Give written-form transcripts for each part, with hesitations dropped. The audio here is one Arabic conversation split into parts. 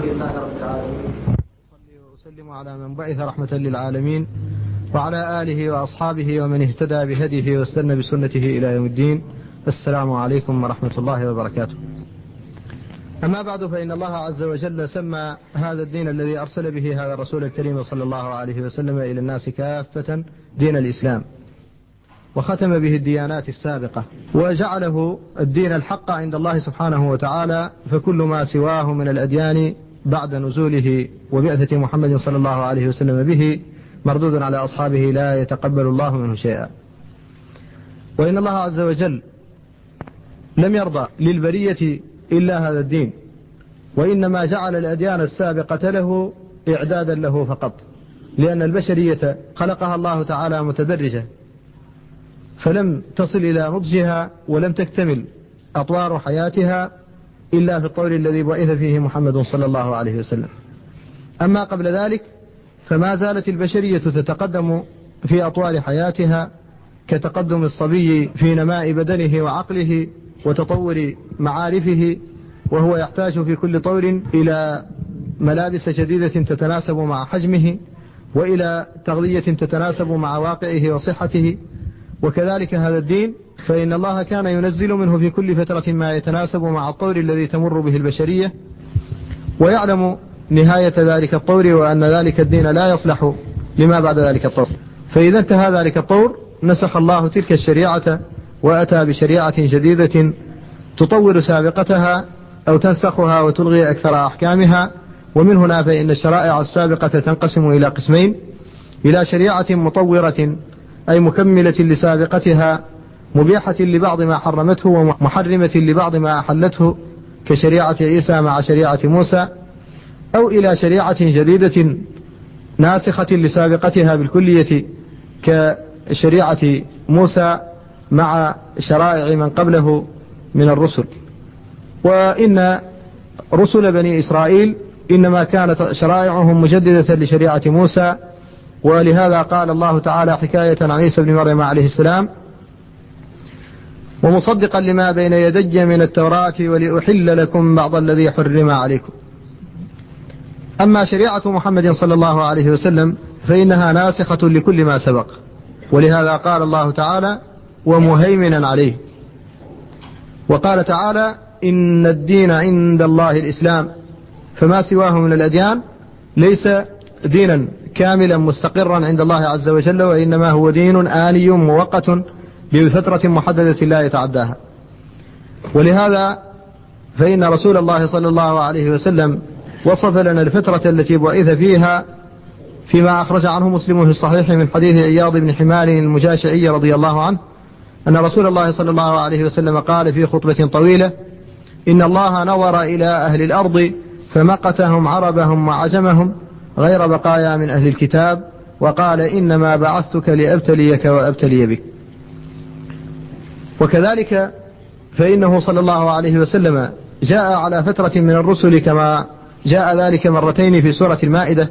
لله رب العالمين، أصلي وأسلم على من بعث رحمة للعالمين وعلى آله وأصحابه ومن اهتدى بهديه واستنى بسنته إلى يوم الدين. السلام عليكم ورحمة الله وبركاته. أما بعد، فإن الله عز وجل سمى هذا الدين الذي أرسل به هذا الرسول الكريم صلى الله عليه وسلم إلى الناس كافة دين الإسلام، وختم به الديانات السابقة، وجعله الدين الحق عند الله سبحانه وتعالى، فكل ما سواه من الأديان بعد نزوله وبعثة محمد صلى الله عليه وسلم به مردود على أصحابه لا يتقبل الله منه شيئا. وإن الله عز وجل لم يرضى للبرية إلا هذا الدين، وإنما جعل الأديان السابقة له إعدادا له فقط، لأن البشرية خلقها الله تعالى متدرجة، فلم تصل إلى نضجها ولم تكتمل أطوار حياتها إلا في الطور الذي بعث فيه محمد صلى الله عليه وسلم. أما قبل ذلك فما زالت البشرية تتقدم في أطوار حياتها كتقدم الصبي في نماء بدنه وعقله وتطور معارفه، وهو يحتاج في كل طور إلى ملابس جديدة تتناسب مع حجمه، وإلى تغذية تتناسب مع واقعه وصحته. وكذلك هذا الدين، فإن الله كان ينزل منه في كل فترة ما يتناسب مع الطور الذي تمر به البشرية، ويعلم نهاية ذلك الطور، وأن ذلك الدين لا يصلح لما بعد ذلك الطور. فإذا انتهى ذلك الطور نسخ الله تلك الشريعة وأتى بشريعة جديدة تطور سابقتها أو تنسخها وتلغي أكثر أحكامها. ومن هنا فإن الشرائع السابقة تنقسم إلى قسمين: إلى شريعة مطورة أي مكملة لسابقتها، مبيحة لبعض ما حرمته ومحرمة لبعض ما أحلته، كشريعة عيسى مع شريعة موسى، أو إلى شريعة جديدة ناسخة لسابقتها بالكلية، كشريعة موسى مع شرائع من قبله من الرسل. وإن رسل بني إسرائيل إنما كانت شرائعهم مجددة لشريعة موسى، ولهذا قال الله تعالى حكاية عن عيسى بن مريم عليه السلام: ومصدقا لما بين يدي من التوراة ولأحل لكم بعض الذي حرم عليكم. أما شريعة محمد صلى الله عليه وسلم فإنها ناسخة لكل ما سبق، ولهذا قال الله تعالى: ومهيمنا عليه. وقال تعالى: إن الدين عند الله الإسلام. فما سواه من الأديان ليس دينا كاملا مستقرا عند الله عز وجل، وإنما هو دين آني مؤقت بفترة محددة لا يتعداها. ولهذا فإن رسول الله صلى الله عليه وسلم وصف لنا الفترة التي بعث فيها فيما أخرج عنه مسلم في الصحيح من حديث عياض بن حمار المجاشعي رضي الله عنه أن رسول الله صلى الله عليه وسلم قال في خطبة طويلة: إن الله نظر إلى أهل الأرض فمقتهم عربهم وعجمهم غير بقايا من أهل الكتاب، وقال: إنما بعثتك لأبتليك وأبتلي بك. وكذلك فإنه صلى الله عليه وسلم جاء على فترة من الرسل كما جاء ذلك مرتين في سورة المائدة،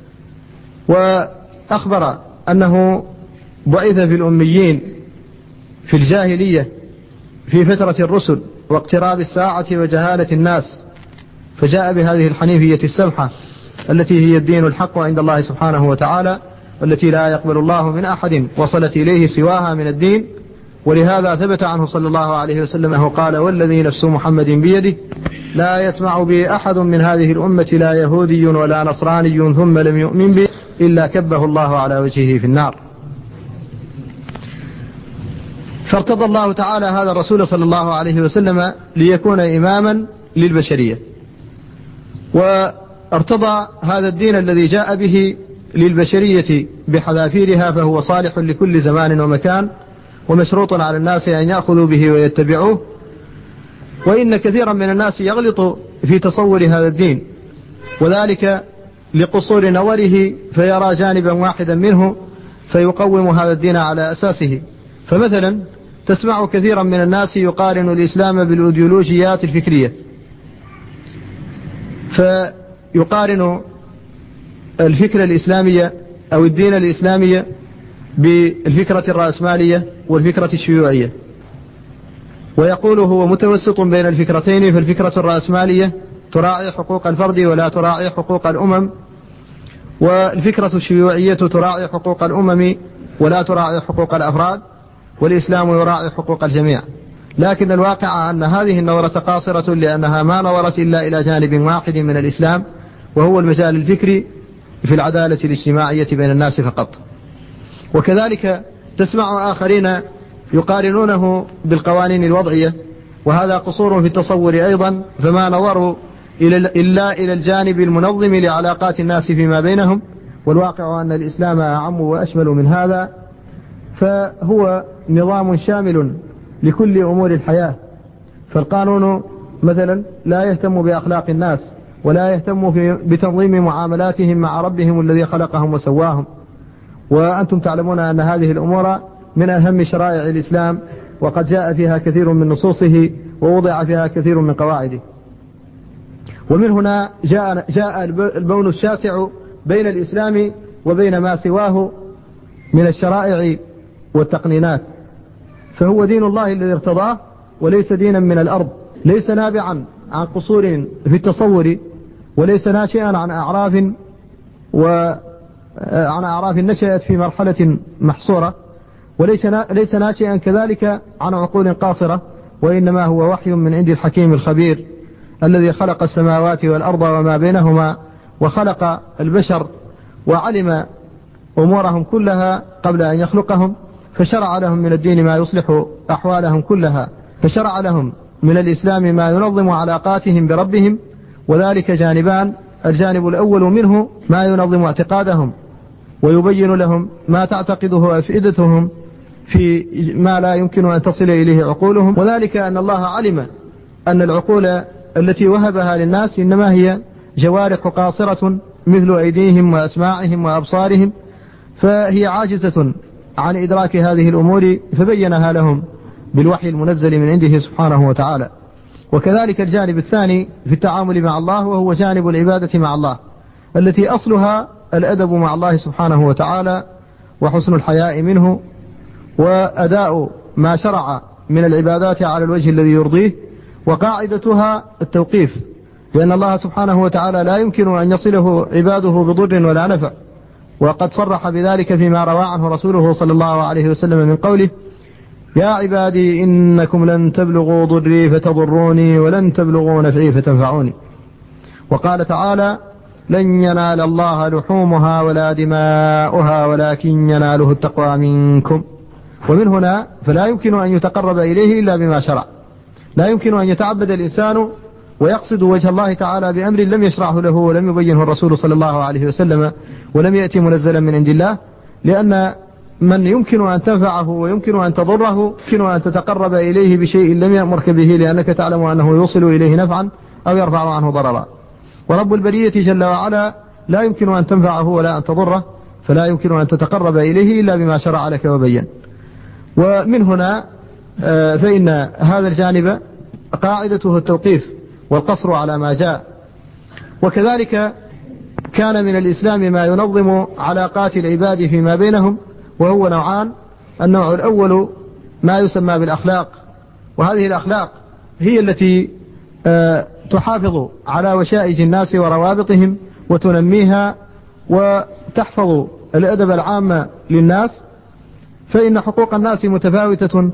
وأخبر أنه بعث في الأميين في الجاهلية في فترة الرسل واقتراب الساعة وجهالة الناس، فجاء بهذه الحنيفية السمحة التي هي الدين الحق عند الله سبحانه وتعالى، والتي لا يقبل الله من أحد وصلت إليه سواها من الدين. ولهذا ثبت عنه صلى الله عليه وسلم أنه قال: والذي نفس محمد بيده لا يسمع به أحد من هذه الأمة لا يهودي ولا نصراني ثم لم يؤمن به إلا كبه الله على وجهه في النار. فارتضى الله تعالى هذا الرسول صلى الله عليه وسلم ليكون إماما للبشرية، وارتضى هذا الدين الذي جاء به للبشرية بحذافيرها، فهو صالح لكل زمان ومكان، ومشروط على الناس أن يأخذوا به ويتبعوه. وإن كثيرا من الناس يغلط في تصور هذا الدين، وذلك لقصور نظره، فيرى جانبا واحدا منه فيقوم هذا الدين على أساسه. فمثلا تسمع كثيرا من الناس يقارن الإسلام بالأيديولوجيات الفكرية، فيقارن الفكرة الإسلامية أو الدين الإسلامي بالفكرة الرأسمالية والفكرة الشيوعية، ويقول هو متوسط بين الفكرتين، فالفكرة الرأسمالية تراعي حقوق الفرد ولا تراعي حقوق الأمم، والفكرة الشيوعية تراعي حقوق الأمم ولا تراعي حقوق الأفراد، والإسلام يراعي حقوق الجميع. لكن الواقع أن هذه النظرة قاصرة، لأنها ما نظرت إلا إلى جانب واحد من الإسلام، وهو المجال الفكري في العدالة الاجتماعية بين الناس فقط. وكذلك تسمع آخرين يقارنونه بالقوانين الوضعية، وهذا قصور في التصور أيضا، فما نظروا إلا إلى الجانب المنظم لعلاقات الناس فيما بينهم، والواقع أن الإسلام أعم وأشمل من هذا، فهو نظام شامل لكل أمور الحياة. فالقانون مثلا لا يهتم بأخلاق الناس، ولا يهتم بتنظيم معاملاتهم مع ربهم الذي خلقهم وسواهم، وأنتم تعلمون أن هذه الأمور من أهم شرائع الإسلام، وقد جاء فيها كثير من نصوصه ووضع فيها كثير من قواعده. ومن هنا جاء البون الشاسع بين الإسلام وبين ما سواه من الشرائع والتقنينات، فهو دين الله الذي ارتضاه وليس دينا من الأرض، ليس نابعا عن قصور في التصور، وليس ناشئا عن أعراف نشأت في مرحلة محصورة، وليس ناشئا كذلك عن عقول قاصرة، وإنما هو وحي من عند الحكيم الخبير الذي خلق السماوات والأرض وما بينهما، وخلق البشر وعلم أمورهم كلها قبل أن يخلقهم، فشرع لهم من الدين ما يصلح أحوالهم كلها، فشرع لهم من الإسلام ما ينظم علاقاتهم بربهم، وذلك جانبان: الجانب الأول منه ما ينظم اعتقادهم ويبين لهم ما تعتقده أفئدتهم في ما لا يمكن أن تصل إليه عقولهم، وذلك أن الله علم أن العقول التي وهبها للناس إنما هي جوارح قاصرة مثل أيديهم وأسماعهم وأبصارهم، فهي عاجزة عن إدراك هذه الأمور، فبينها لهم بالوحي المنزل من عنده سبحانه وتعالى. وكذلك الجانب الثاني في التعامل مع الله، وهو جانب العبادة مع الله، التي أصلها الأدب مع الله سبحانه وتعالى وحسن الحياء منه، وأداء ما شرع من العبادات على الوجه الذي يرضيه، وقاعدتها التوقيف، لأن الله سبحانه وتعالى لا يمكن أن يصله عباده بضر ولا نفع، وقد صرح بذلك فيما روى عنه رسوله صلى الله عليه وسلم من قوله: يا عبادي إنكم لن تبلغوا ضري فتضروني ولن تبلغوا نفعي فتنفعوني. وقال تعالى: لن ينال الله لحومها ولا دماؤها ولكن يناله التقوى منكم. ومن هنا فلا يمكن أن يتقرب إليه إلا بما شرع، لا يمكن أن يتعبد الإنسان ويقصد وجه الله تعالى بأمر لم يشرعه له ولم يبينه الرسول صلى الله عليه وسلم ولم يأتي منزلا من عند الله، لأن من يمكن أن تنفعه ويمكن أن تضره يمكن أن تتقرب إليه بشيء لم يأمرك به، لأنك تعلم أنه يوصل إليه نفعا أو يرفع عنه ضررا. ورب البرية جل وعلا لا يمكن أن تنفعه ولا أن تضره، فلا يمكن أن تتقرب إليه إلا بما شرع لك وبين. ومن هنا فإن هذا الجانب قاعدته التوقيف والقصر على ما جاء. وكذلك كان من الإسلام ما ينظم علاقات العباد فيما بينهم، وهو نوعان: النوع الأول ما يسمى بالأخلاق، وهذه الأخلاق هي التي تحافظ على وشائج الناس وروابطهم وتنميها وتحفظ الأدب العام للناس، فإن حقوق الناس متفاوتة.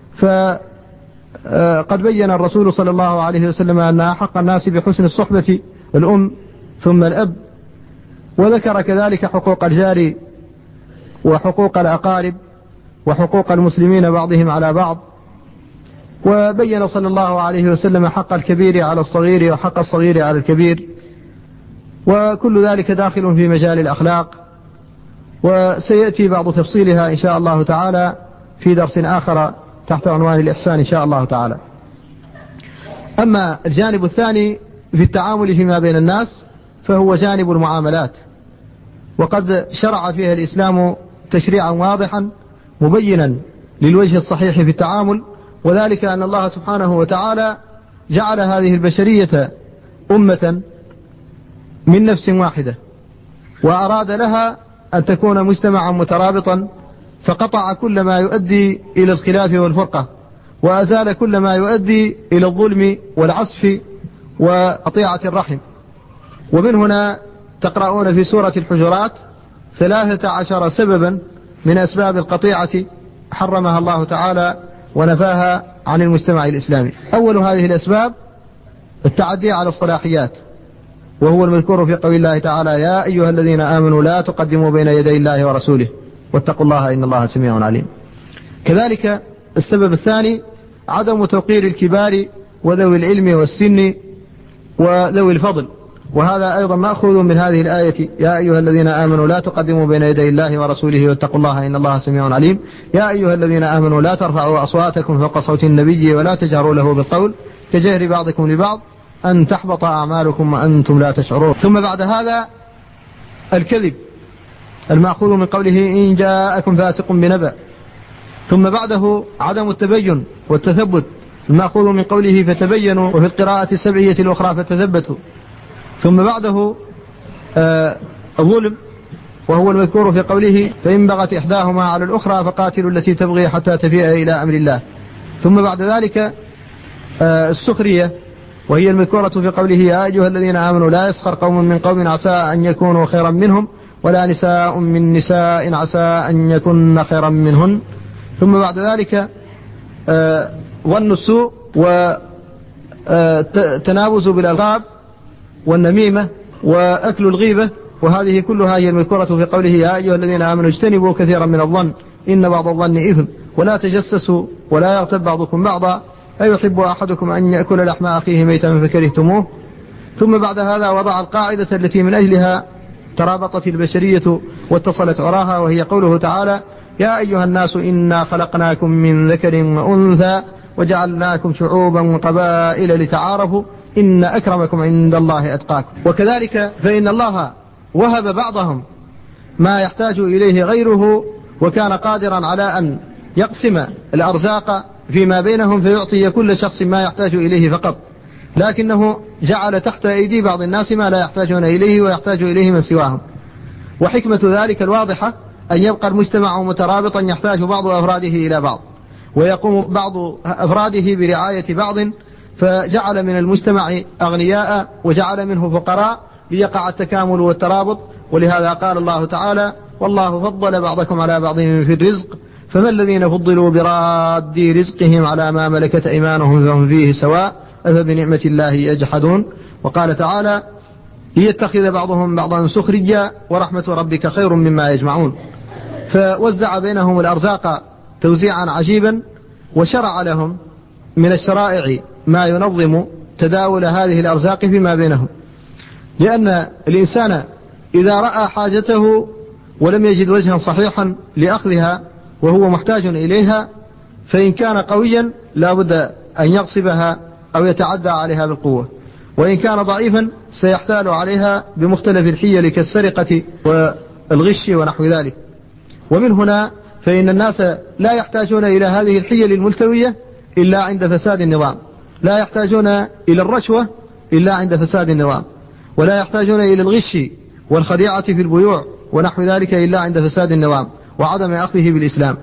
فقد بين الرسول صلى الله عليه وسلم أن أحق الناس بحسن الصحبة الأم ثم الأب، وذكر كذلك حقوق الجار وحقوق الأقارب وحقوق المسلمين بعضهم على بعض، وبين صلى الله عليه وسلم حق الكبير على الصغير وحق الصغير على الكبير، وكل ذلك داخل في مجال الأخلاق، وسيأتي بعض تفصيلها إن شاء الله تعالى في درس آخر تحت عنوان الإحسان إن شاء الله تعالى. أما الجانب الثاني في التعامل فيما بين الناس فهو جانب المعاملات، وقد شرع فيها الإسلام تشريعا واضحا مبينا للوجه الصحيح في التعامل، وذلك أن الله سبحانه وتعالى جعل هذه البشرية أمة من نفس واحدة، وأراد لها أن تكون مجتمعا مترابطا، فقطع كل ما يؤدي إلى الخلاف والفرقة، وأزال كل ما يؤدي إلى الظلم والعصف وقطيعة الرحم. ومن هنا تقرؤون في سورة الحجرات 13 سببا من أسباب القطيعة حرمها الله تعالى ونفاها عن المجتمع الإسلامي. أول هذه الأسباب التعدي على الصلاحيات، وهو المذكور في قول الله تعالى: يا أيها الذين آمنوا لا تقدموا بين يدي الله ورسوله واتقوا الله إن الله سميع عليم. كذلك السبب الثاني عدم توقير الكبار وذوي العلم والسن وذوي الفضل، وهذا أيضا مأخوذ من هذه الآية: يا أيها الذين آمنوا لا تقدموا بين يدي الله ورسوله واتقوا الله إن الله سميع عليم. يا أيها الذين آمنوا لا ترفعوا أصواتكم فوق صوت النبي ولا تجهروا له بالقول كجهر بعضكم لبعض أن تحبط أعمالكم وأنتم لا تشعرون. ثم بعد هذا الكذب المأخوذ من قوله: إن جاءكم فاسق بنبأ. ثم بعده عدم التبين والتثبت المأخوذ من قوله: فتبينوا، وفي القراءة السبعية الأخرى فتثبتوا. ثم بعده الظلم، وهو المذكور في قوله: فإن بغت إحداهما على الأخرى فقاتلوا التي تبغي حتى تفيء إلى أمر الله. ثم بعد ذلك السخرية، وهي المذكورة في قوله: يا أيها الذين آمنوا لا يسخر قوم من قوم عسى أن يكونوا خيرا منهم ولا نساء من نساء عسى أن يكن خيرا منهن. ثم بعد ذلك ظن السوء وتنابز بالألقاب والنميمة وأكل الغيبة، وهذه كلها هي المذكورة في قوله: يا أيها الذين آمنوا اجتنبوا كثيرا من الظن إن بعض الظن إثم ولا تجسسوا ولا يغتب بعضكم بعضا أيحب أحدكم أن يأكل لحم أخيه ميتا فكرهتموه. ثم بعد هذا وضع القاعدة التي من أجلها ترابطت البشرية واتصلت عراها، وهي قوله تعالى: يا أيها الناس إنا خلقناكم من ذكر وأنثى وجعلناكم شعوبا وقبائل لتعارفوا إن أكرمكم عند الله أتقاكم. وكذلك فإن الله وهب بعضهم ما يحتاج إليه غيره، وكان قادرا على أن يقسم الأرزاق فيما بينهم فيعطي كل شخص ما يحتاج إليه فقط، لكنه جعل تحت أيدي بعض الناس ما لا يحتاجون إليه ويحتاج إليه من سواهم. وحكمة ذلك الواضحة أن يبقى المجتمع مترابطا يحتاج بعض أفراده إلى بعض، ويقوم بعض أفراده برعاية بعض، فجعل من المجتمع أغنياء وجعل منه فقراء ليقع التكامل والترابط. ولهذا قال الله تعالى: والله فضل بعضكم على بعض في الرزق فما الذين فضلوا براد رزقهم على ما ملكت أيمانهم فهم فيه سواء أفبنعمة الله يجحدون. وقال تعالى: ليتخذ بعضهم بعضا سخريا ورحمة ربك خير مما يجمعون. فوزع بينهم الأرزاق توزيعا عجيبا، وشرع لهم من الشرائع ما ينظم تداول هذه الأرزاق فيما بينهم، لأن الإنسان إذا رأى حاجته ولم يجد وجها صحيحا لأخذها وهو محتاج إليها، فإن كان قويا لا بد أن يغصبها أو يتعدى عليها بالقوة، وإن كان ضعيفا سيحتال عليها بمختلف الحيل كالسرقة والغش ونحو ذلك. ومن هنا فإن الناس لا يحتاجون إلى هذه الحيل الملتوية إلا عند فساد النظام، لا يحتاجون إلى الرشوة إلا عند فساد النظام، ولا يحتاجون إلى الغش والخديعة في البيوع ونحو ذلك إلا عند فساد النظام وعدم أخذه بالإسلام.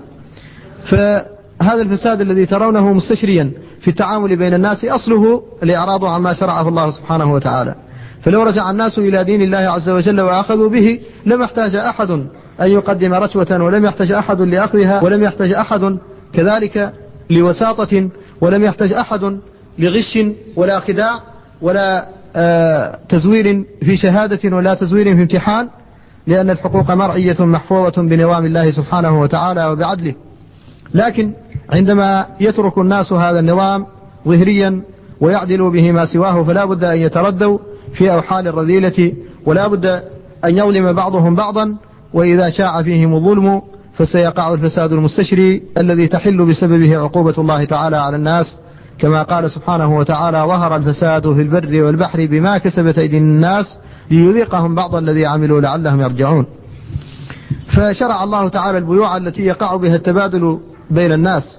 فهذا الفساد الذي ترونه مستشريا في التعامل بين الناس أصله الإعراض عما شرعه الله سبحانه وتعالى. فلو رجع الناس إلى دين الله عز وجل وأخذوا به لم يحتاج أحد أن يقدم رشوة، ولم يحتاج أحد لأخذها، ولم يحتاج أحد كذلك لوساطة، ولم يحتاج أحد لغش ولا خداع ولا تزوير في شهادة ولا تزوير في امتحان، لأن الحقوق مرعية محفوظة بنظام الله سبحانه وتعالى وبعدله. لكن عندما يترك الناس هذا النظام ظهريا ويعدلوا به ما سواه فلا بد أن يتردوا في أوحال الرذيلة، ولا بد أن يظلم بعضهم بعضا، وإذا شاع فيهم الظلم فسيقع الفساد المستشري الذي تحل بسببه عقوبة الله تعالى على الناس، كما قال سبحانه وتعالى: ظهر الفساد في البر والبحر بما كسبت أيدي الناس ليذيقهم بعض الذي عملوا لعلهم يرجعون. فشرع الله تعالى البيوع التي يقع بها التبادل بين الناس،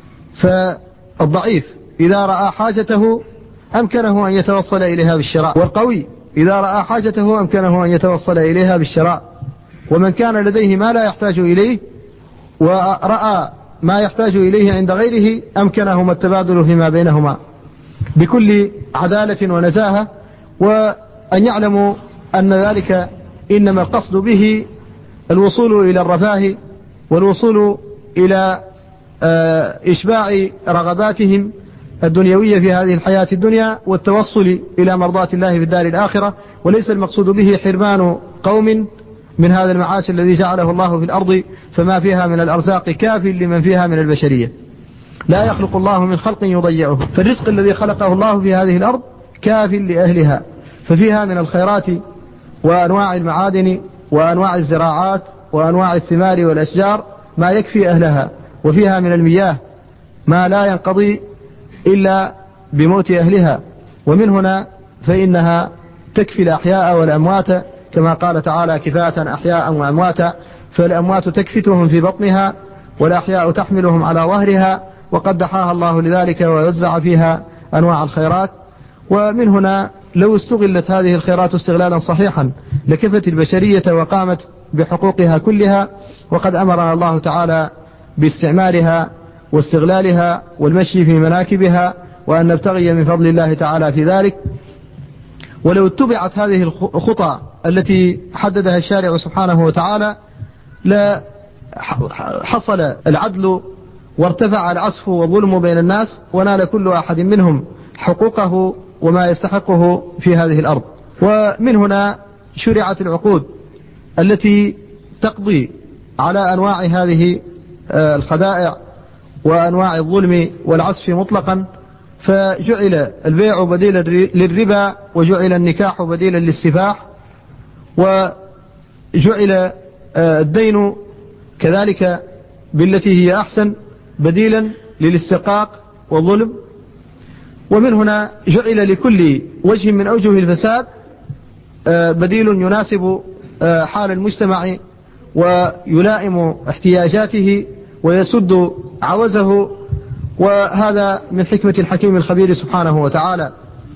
فالضعيف إذا رأى حاجته أمكنه أن يتوصل إليها بالشراء، والقوي إذا رأى حاجته أمكنه أن يتوصل إليها بالشراء، ومن كان لديه ما لا يحتاج إليه ورأى ما يحتاج إليه عند غيره أمكنهما التبادل فيما بينهما. بكل عدالة ونزاهة، وأن يعلموا أن ذلك إنما القصد به الوصول إلى الرفاه والوصول إلى إشباع رغباتهم الدنيوية في هذه الحياة الدنيا والتوصل إلى مرضاة الله في الدار الآخرة، وليس المقصود به حرمان قوم من هذا المعاش الذي جعله الله في الأرض، فما فيها من الأرزاق كاف لمن فيها من البشرية. لا يخلق الله من خلق يضيعه، فالرزق الذي خلقه الله في هذه الأرض كاف لأهلها، ففيها من الخيرات وأنواع المعادن وأنواع الزراعات وأنواع الثمار والأشجار ما يكفي أهلها، وفيها من المياه ما لا ينقضي إلا بموت أهلها، ومن هنا فإنها تكفي الأحياء والأموات، كما قال تعالى كفاة أحياء وأمواتا، فالأموات تكفتهم في بطنها والأحياء تحملهم على ظهرها، وقد دحاها الله لذلك ووزع فيها أنواع الخيرات. ومن هنا لو استغلت هذه الخيرات استغلالا صحيحا لكفت البشرية وقامت بحقوقها كلها، وقد أمرنا الله تعالى باستعمارها واستغلالها والمشي في مناكبها، وأن نبتغي من فضل الله تعالى في ذلك. ولو اتبعت هذه الخطى التي حددها الشارع سبحانه وتعالى لحصل العدل وارتفع العصف والظلم بين الناس، ونال كل أحد منهم حقوقه وما يستحقه في هذه الأرض. ومن هنا شرعت العقود التي تقضي على أنواع هذه الخدائع وأنواع الظلم والعصف مطلقا، فجعل البيع بديلا للربا، وجعل النكاح بديلا للسفاح، وجعل الدين كذلك بالتي هي أحسن بديلا للاستحقاق والظلم. ومن هنا جعل لكل وجه من أوجه الفساد بديل يناسب حال المجتمع ويلائم احتياجاته ويسد عوزه، وهذا من حكمة الحكيم الخبير سبحانه وتعالى.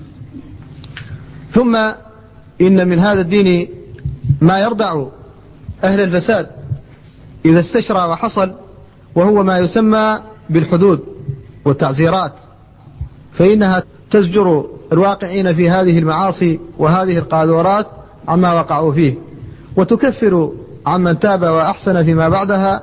ثم إن من هذا الدين ما يردع أهل الفساد إذا استشرى وحصل، وهو ما يسمى بالحدود والتعزيرات، فإنها تزجر الواقعين في هذه المعاصي وهذه القاذورات عما وقعوا فيه، وتكفر عمن تاب وأحسن فيما بعدها.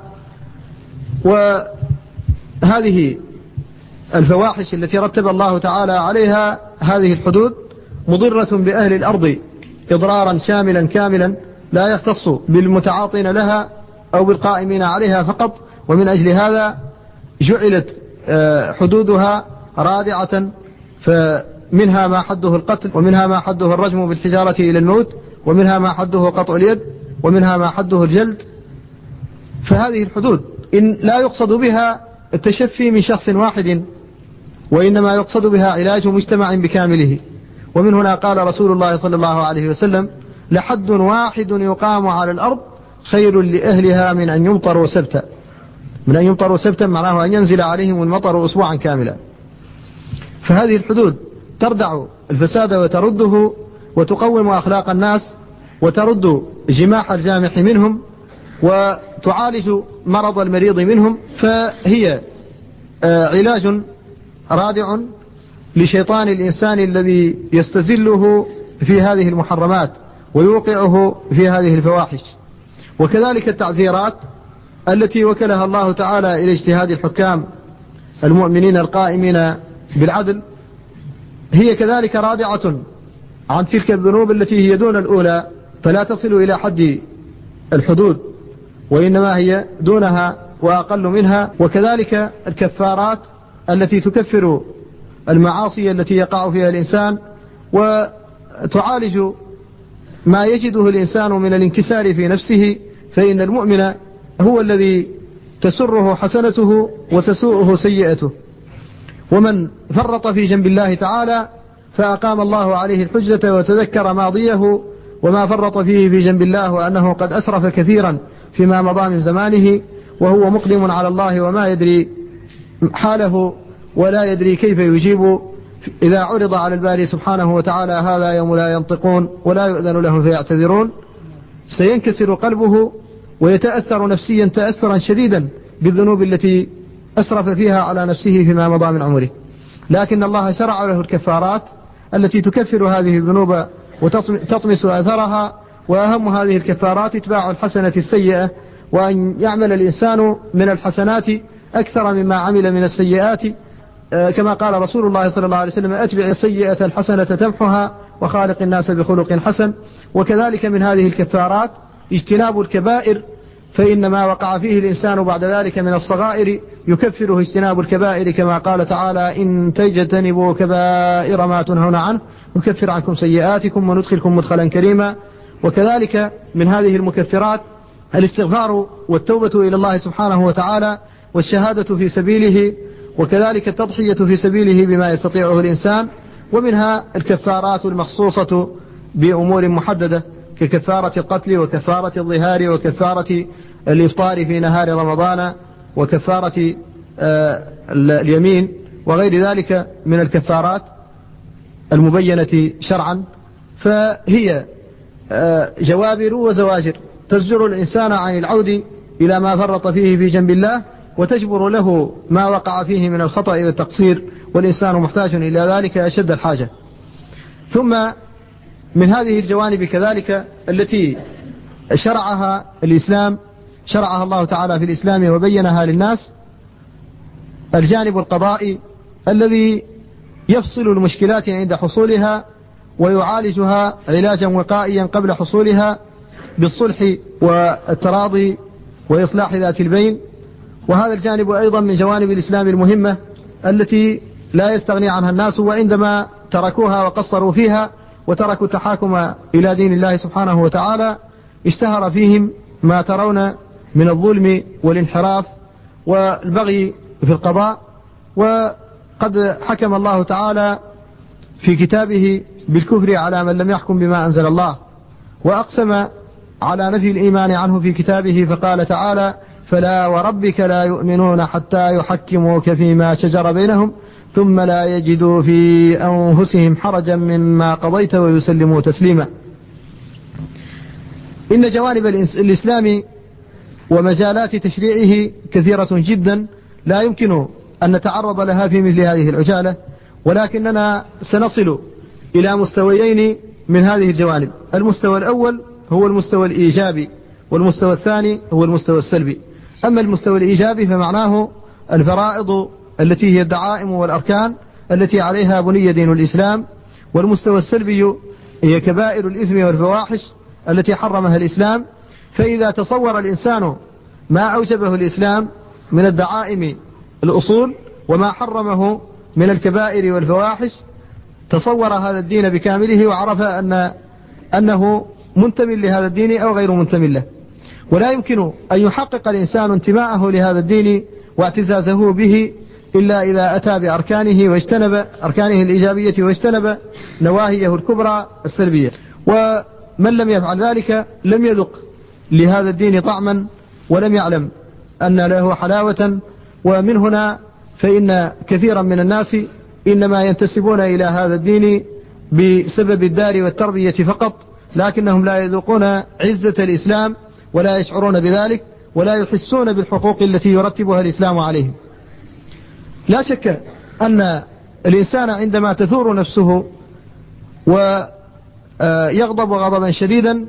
وهذه الفواحش التي رتب الله تعالى عليها هذه الحدود مضرة بأهل الأرض إضرارا شاملا كاملا لا يختص بالمتعاطين لها أو بالقائمين عليها فقط، ومن أجل هذا جعلت حدودها رادعة، فمنها ما حده القتل، ومنها ما حده الرجم بالحجارة إلى الموت، ومنها ما حده قطع اليد، ومنها ما حده الجلد. فهذه الحدود إن لا يقصد بها التشفي من شخص واحد، وإنما يقصد بها علاج مجتمع بكامله. ومن هنا قال رسول الله صلى الله عليه وسلم: لحد واحد يقام على الأرض خير لأهلها من أن يمطروا سبتا. من أن يمطروا سبتا معناه أن ينزل عليهم المطر أسبوعا كاملا. فهذه الحدود تردع الفساد وترده، وتقوم أخلاق الناس، وترد جماح الجامح منهم، وتعالج مرض المريض منهم. فهي علاج رادع لشيطان الإنسان الذي يستزله في هذه المحرمات ويوقعه في هذه الفواحش. وكذلك التعزيرات التي وكلها الله تعالى إلى اجتهاد الحكام المؤمنين القائمين بالعدل، هي كذلك رادعة عن تلك الذنوب التي هي دون الأولى، فلا تصل إلى حد الحدود، وإنما هي دونها وأقل منها. وكذلك الكفارات التي تكفر المعاصي التي يقع فيها الإنسان، وتعالج ما يجده الإنسان من الانكسار في نفسه، فإن المؤمن هو الذي تسره حسنته وتسوءه سيئته. ومن فرط في جنب الله تعالى فأقام الله عليه الحجة وتذكر ماضيه وما فرط فيه في جنب الله، وأنه قد أسرف كثيرا فيما مضى من زمانه، وهو مقدم على الله وما يدري حاله ولا يدري كيف يجيب إذا عرض على الباري سبحانه وتعالى: هذا يوم لا ينطقون ولا يؤذن لهم فيعتذرون. سينكسر قلبه ويتأثر نفسيا تأثرا شديدا بالذنوب التي أسرف فيها على نفسه فيما مضى من عمره. لكن الله شرع له الكفارات التي تكفر هذه الذنوب وتطمس أثرها. وأهم هذه الكفارات اتباع الحسنة السيئة، وأن يعمل الإنسان من الحسنات أكثر مما عمل من السيئات، كما قال رسول الله صلى الله عليه وسلم: أتبع السيئة الحسنة تمحها وخالق الناس بخلق حسن. وكذلك من هذه الكفارات اجتناب الكبائر، فإن ما وقع فيه الإنسان بعد ذلك من الصغائر يكفره اجتناب الكبائر، كما قال تعالى: إن تجتنبوا كبائر ما تنهون عنه نكفر عنكم سيئاتكم وندخلكم مدخلا كريما. وكذلك من هذه المكفرات الاستغفار والتوبة إلى الله سبحانه وتعالى والشهادة في سبيله، وكذلك التضحية في سبيله بما يستطيعه الإنسان. ومنها الكفارات المخصوصة بأمور محددة ككفارة القتل وكفارة الظهار وكفارة الإفطار في نهار رمضان وكفارة اليمين وغير ذلك من الكفارات المبينة شرعا. فهي جوابر وزواجر تزجر الإنسان عن العود إلى ما فرط فيه في جنب الله، وتجبر له ما وقع فيه من الخطأ والتقصير، والإنسان محتاج إلى ذلك أشد الحاجة. ثم من هذه الجوانب كذلك التي شرعها الإسلام، شرعها الله تعالى في الإسلام وبينها للناس، الجانب القضائي الذي يفصل المشكلات عند حصولها ويعالجها علاجا وقائيا قبل حصولها بالصلح والتراضي وإصلاح ذات البين. وهذا الجانب أيضا من جوانب الإسلام المهمة التي لا يستغني عنها الناس، وعندما تركوها وقصروا فيها وتركوا التحاكم إلى دين الله سبحانه وتعالى اشتهر فيهم ما ترون من الظلم والانحراف والبغي في القضاء. وقد حكم الله تعالى في كتابه بالكفر على من لم يحكم بما أنزل الله، وأقسم على نفي الإيمان عنه في كتابه فقال تعالى: فلا وربك لا يؤمنون حتى يحكموك فيما شجر بينهم ثم لا يجدوا في أنفسهم حرجا مما قضيت ويسلموا تسليما. إن جوانب الإسلام ومجالات تشريعه كثيرة جدا لا يمكن أن نتعرض لها في مثل هذه العجالة، ولكننا سنصل إلى مستويين من هذه الجوانب. المستوى الأول هو المستوى الإيجابي، والمستوى الثاني هو المستوى السلبي. أما المستوى الإيجابي فمعناه الفرائض التي هي الدعائم والأركان التي عليها بني دين الإسلام، والمستوى السلبي هي كبائر الإثم والفواحش التي حرمها الإسلام. فإذا تصور الإنسان ما أوجبه الإسلام من الدعائم الأصول وما حرمه من الكبائر والفواحش تصور هذا الدين بكامله وعرف أنه منتمي لهذا الدين أو غير منتمي له. ولا يمكن أن يحقق الإنسان انتماءه لهذا الدين واعتزازه به إلا إذا أتى بأركانه واجتنب أركانه الإيجابية واجتنب نواهيه الكبرى السلبية. ومن لم يفعل ذلك لم يذق لهذا الدين طعما ولم يعلم أن له حلاوة. ومن هنا فإن كثيرا من الناس إنما ينتسبون إلى هذا الدين بسبب الدار والتربية فقط، لكنهم لا يذوقون عزة الإسلام ولا يشعرون بذلك ولا يحسون بالحقوق التي يرتبها الإسلام عليهم. لا شك أن الإنسان عندما تثور نفسه ويغضب غضبا شديدا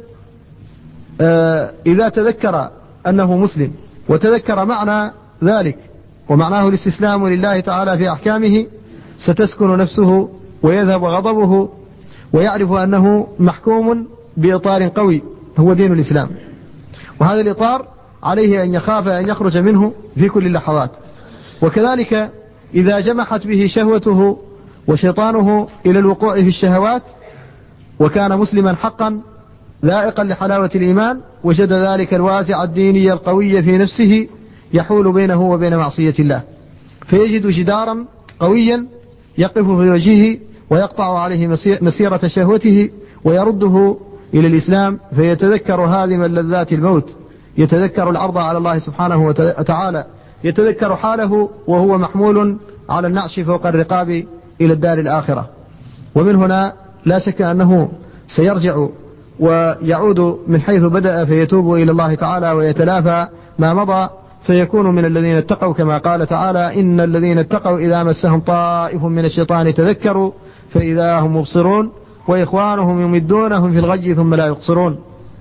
إذا تذكر أنه مسلم وتذكر معنى ذلك ومعناه الاستسلام لله تعالى في أحكامه ستسكن نفسه ويذهب غضبه ويعرف أنه محكوم بإطار قوي هو دين الإسلام، وهذا الإطار عليه أن يخاف أن يخرج منه في كل اللحظات. وكذلك إذا جمحت به شهوته وشيطانه إلى الوقوع في الشهوات وكان مسلما حقا ذائقا لحلاوة الإيمان وجد ذلك الواسع الديني القوي في نفسه يحول بينه وبين معصية الله، فيجد جدارا قويا يقف في وجهه ويقطع عليه مسيرة شهوته ويرده إلى الإسلام، فيتذكر هادم اللذات الموت، يتذكر العرض على الله سبحانه وتعالى، يتذكر حاله وهو محمول على النعش فوق الرقاب إلى الدار الآخرة. ومن هنا لا شك أنه سيرجع ويعود من حيث بدأ فيتوب إلى الله تعالى ويتلافى ما مضى، فيكون من الذين اتقوا، كما قال تعالى: إن الذين اتقوا إذا مسهم طائف من الشيطان تذكروا فإذا هم مبصرون وإخوانهم يمدونهم في الغي ثم لا يقصرون.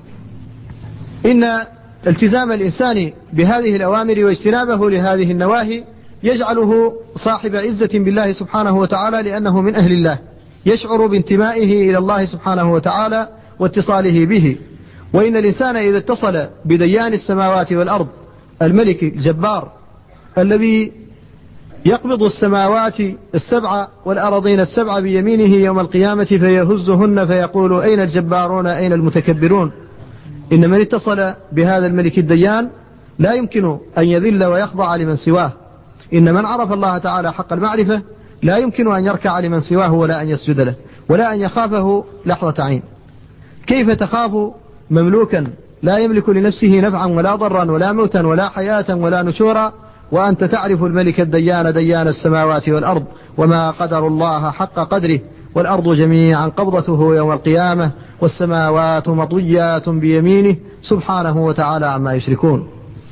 إن التزام الإنسان بهذه الأوامر واجتنابه لهذه النواهي يجعله صاحب عزة بالله سبحانه وتعالى، لأنه من أهل الله، يشعر بانتمائه إلى الله سبحانه وتعالى واتصاله به. وإن الإنسان إذا اتصل بديان السماوات والأرض، الملك الجبار الذي يقبض السماوات السبع والأرضين السبع بيمينه يوم القيامة فيهزهن فيقول: أين الجبارون أين المتكبرون؟ إن من اتصل بهذا الملك الديان لا يمكن أن يذل ويخضع لمن سواه. إن من عرف الله تعالى حق المعرفة لا يمكن أن يركع لمن سواه ولا أن يسجد له ولا أن يخافه لحظة عين. كيف تخاف مملوكا لا يملك لنفسه نفعا ولا ضرا ولا موتا ولا حياة ولا نشورا، وأنت تعرف الملك الديان ديان السماوات والأرض وما قدر الله حق قدره، والأرض جميعا قبضته يوم القيامة والسماوات مطويات بيمينه سبحانه وتعالى عما يشركون.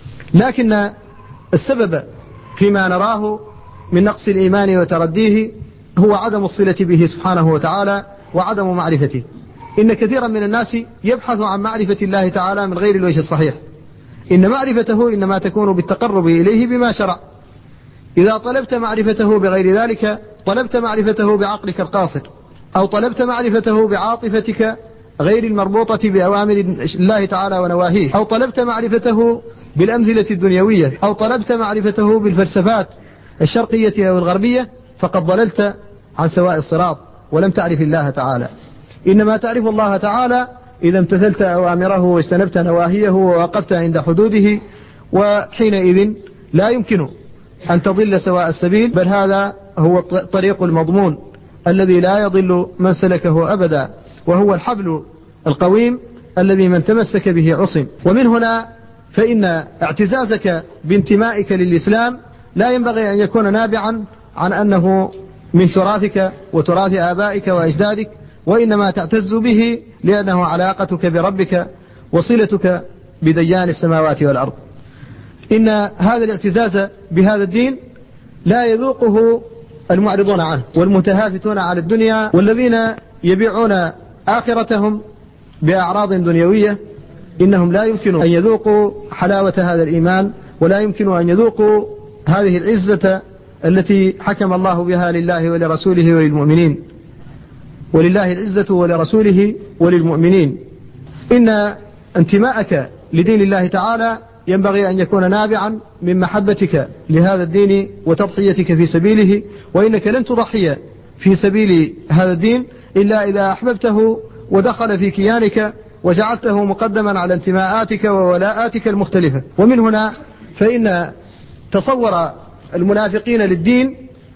لكن السبب فيما نراه من نقص الإيمان وترديه هو عدم الصلة به سبحانه وتعالى وعدم معرفته. إن كثيرا من الناس يبحث عن معرفة الله تعالى من غير الوجه الصحيح. إن معرفته إنما تكون بالتقرب إليه بما شرع. إذا طلبت معرفته بغير ذلك طلبت معرفته بعقلك القاصر، أو طلبت معرفته بعاطفتك غير المربوطة بأوامر الله تعالى ونواهيه، أو طلبت معرفته بالأمثلة الدنيوية، أو طلبت معرفته بالفلسفات الشرقية أو الغربية، فقد ضللت عن سواء الصراط ولم تعرف الله تعالى. إنما تعرف الله تعالى إذا امتثلت أوامره واجتنبت نواهيه ووقفت عند حدوده، وحينئذ لا يمكن أن تضل سواء السبيل، بل هذا هو الطريق المضمون الذي لا يضل من سلكه أبدا، وهو الحبل القويم الذي من تمسك به عصم. ومن هنا فإن اعتزازك بانتمائك للإسلام لا ينبغي أن يكون نابعا عن أنه من تراثك وتراث آبائك وأجدادك، وإنما تعتز به لأنه علاقتك بربك وصلتك بديان السماوات والأرض. إن هذا الاعتزاز بهذا الدين لا يذوقه المعرضون عنه والمتهافتون على الدنيا والذين يبيعون آخرتهم بأعراض دنيوية. إنهم لا يمكن أن يذوقوا حلاوة هذا الإيمان، ولا يمكن أن يذوقوا هذه العزة التي حكم الله بها لله ولرسوله وللمؤمنين. ولله العزة ولرسوله وللمؤمنين. إن انتماءك لدين الله تعالى ينبغي أن يكون نابعا من محبتك لهذا الدين وتضحيتك في سبيله، وإنك لن تضحي في سبيل هذا الدين إلا إذا أحببته ودخل في كيانك وجعلته مقدما على انتماءاتك وولاءاتك المختلفة. ومن هنا فإن تصور المنافقين للدين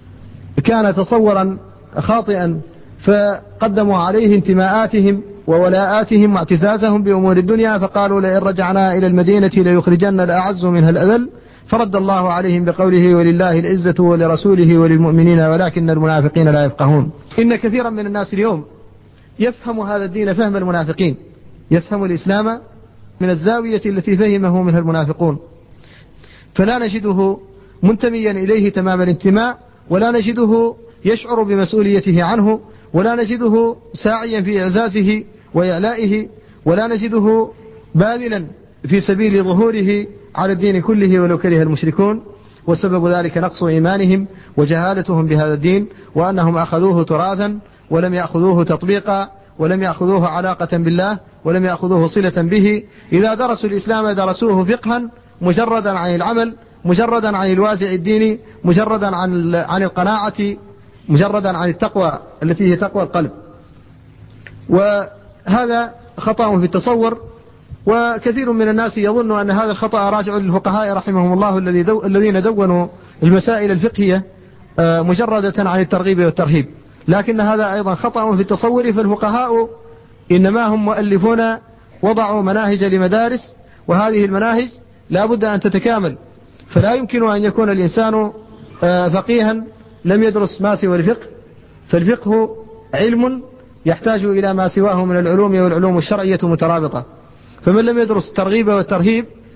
كان تصورا خاطئا، فقدموا عليه انتماءاتهم وولاءاتهم واعتزازهم بأمور الدنيا، فقالوا: لئن رجعنا إلى المدينة ليخرجن الأعز منها الأذل، فرد الله عليهم بقوله: ولله العزة ولرسوله وللمؤمنين ولكن المنافقين لا يفقهون. إن كثيرا من الناس اليوم يفهم هذا الدين فهم المنافقين، يفهم الإسلام من الزاوية التي فهمه منها المنافقون، فلا نجده منتميا إليه تمام الانتماء، ولا نجده يشعر بمسؤوليته عنه، ولا نجده ساعيا في إعزازه وإعلائه، ولا نجده باذلا في سبيل ظهوره على الدين كله ولو كره المشركون. وسبب ذلك نقص إيمانهم وجهالتهم بهذا الدين، وأنهم أخذوه تراثا ولم يأخذوه تطبيقا، ولم يأخذوه علاقة بالله، ولم يأخذوه صلة به. إذا درسوا الإسلام درسوه فقها مجردا عن العمل، مجردا عن الوازع الديني، مجردا عن القناعة، مجردا عن التقوى التي هي تقوى القلب. وهذا خطأ في التصور، وكثير من الناس يظن أن هذا الخطأ راجع للفقهاء رحمهم الله الذين دونوا المسائل الفقهية مجردة عن الترغيب والترهيب، لكن هذا أيضا خطأ في التصور. فالفقهاء إنما هم مؤلفون وضعوا مناهج لمدارس، وهذه المناهج لا بد أن تتكامل، فلا يمكن أن يكون الإنسان فقيها لم يدرس ما سوى الفقه، فالفقه علم يحتاج إلى ما سواه من العلوم، والعلوم الشرعية مترابطة. فمن لم يدرس الترغيب والترهيب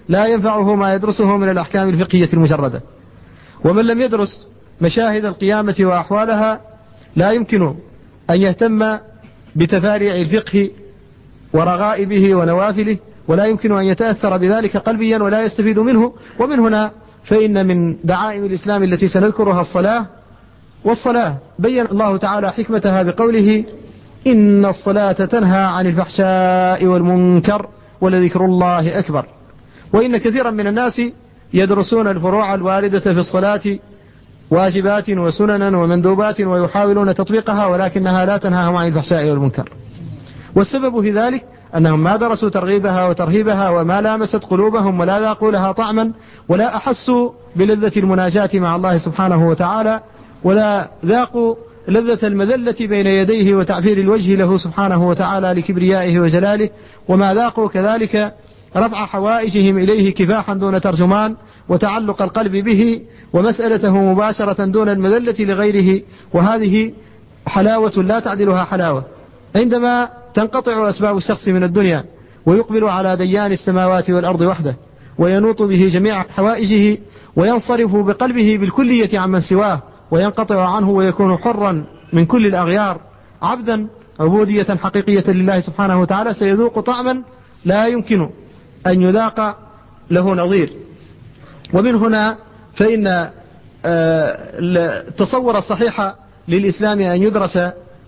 لا ينفعه ما يدرسه من الأحكام الفقهية المجردة. ومن لم يدرس مشاهد القيامة وأحوالها لا يمكن أن يهتم بتفاريع الفقه ورغائبه ونوافله، ولا يمكن أن يتأثر بذلك قلبيا ولا يستفيد منه. ومن هنا فإن من دعائم الإسلام التي سنذكرها الصلاة، والصلاة بين الله تعالى حكمتها بقوله: إن الصلاة تنهى عن الفحشاء والمنكر ولذكر الله أكبر. وإن كثيرا من الناس يدرسون الفروع الواردة في الصلاة، واجبات وسننا ومندوبات، ويحاولون تطبيقها، ولكنها لا تنهاهم عن الفحشاء والمنكر. والسبب في ذلك أنهم ما درسوا ترغيبها وترهيبها، وما لامست قلوبهم، ولا ذاقوا لها طعما، ولا أحسوا بلذة المناجاة مع الله سبحانه وتعالى، ولا ذاقوا لذة المذلة بين يديه وتعفير الوجه له سبحانه وتعالى لكبريائه وجلاله، وما ذاقوا كذلك رفع حوائجهم إليه كفاحا دون ترجمان، وتعلق القلب به، ومسألته مباشرة دون المذلة لغيره. وهذه حلاوة لا تعدلها حلاوة. عندما تنقطع أسباب الشخص من الدنيا ويقبل على ديان السماوات والأرض وحده، وينوط به جميع حوائجه، وينصرف بقلبه بالكلية عمن سواه، وينقطع عنه، ويكون حرا من كل الأغيار، عبدا عبودية حقيقية لله سبحانه وتعالى، سيذوق طعما لا يمكن أن يذاق له نظير. ومن هنا فإن التصور الصحيح للإسلام أن يدرس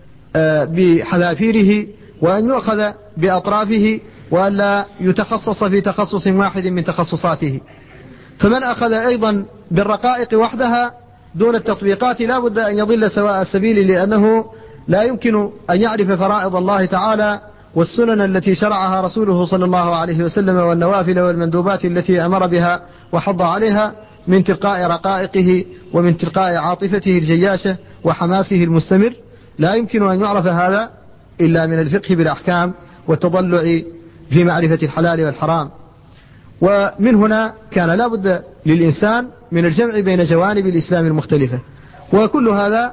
بحذافيره، وأن يؤخذ بأطرافه، وأن لا يتخصص في تخصص واحد من تخصصاته. فمن أخذ أيضا بالرقائق وحدها دون التطبيقات لا بد أن يضل سواء السبيل، لأنه لا يمكن أن يعرف فرائض الله تعالى والسنن التي شرعها رسوله صلى الله عليه وسلم، والنوافل والمندوبات التي أمر بها وحض عليها، من تلقاء رقائقه ومن تلقاء عاطفته الجياشة وحماسه المستمر. لا يمكن أن يعرف هذا إلا من الفقه بالأحكام والتضلع في معرفة الحلال والحرام. ومن هنا كان لا بد للإنسان من الجمع بين جوانب الإسلام المختلفة، وكل هذا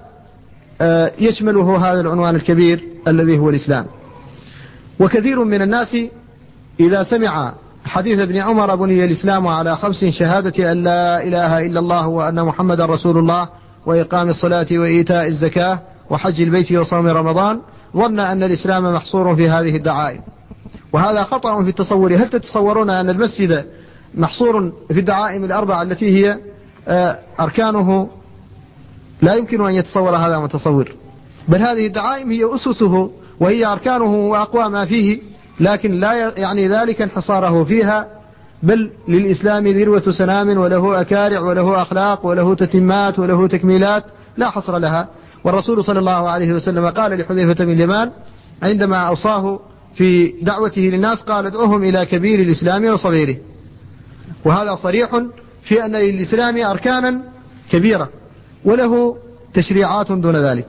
يشمله هذا العنوان الكبير الذي هو الإسلام. وكثير من الناس إذا سمع حديث ابن عمر: بني الإسلام على 5: شهادة أن لا إله إلا الله وأن محمد رسول الله، وإقام الصلاة وإيتاء الزكاة وحج البيت وصوم رمضان، ظن أن الإسلام محصور في هذه الدعائم. وهذا خطأ في التصور. هل تتصورون أن المسجد محصور في الدعائم الأربعة التي هي أركانه؟ لا يمكن أن يتصور هذا متصور. بل هذه الدعائم هي أسسه وهي أركانه وأقوى ما فيه، لكن لا يعني ذلك انحصاره فيها، بل للإسلام ذروة سنام، وله أكارع، وله أخلاق، وله تتمات، وله تكميلات لا حصر لها. والرسول صلى الله عليه وسلم قال لحذيفة بن اليمان عندما أوصاه في دعوته للناس، قال: ادعوهم إلى كبير الإسلام وصغيره. وهذا صريح في أن للإسلام أركانا كبيرة وله تشريعات دون ذلك.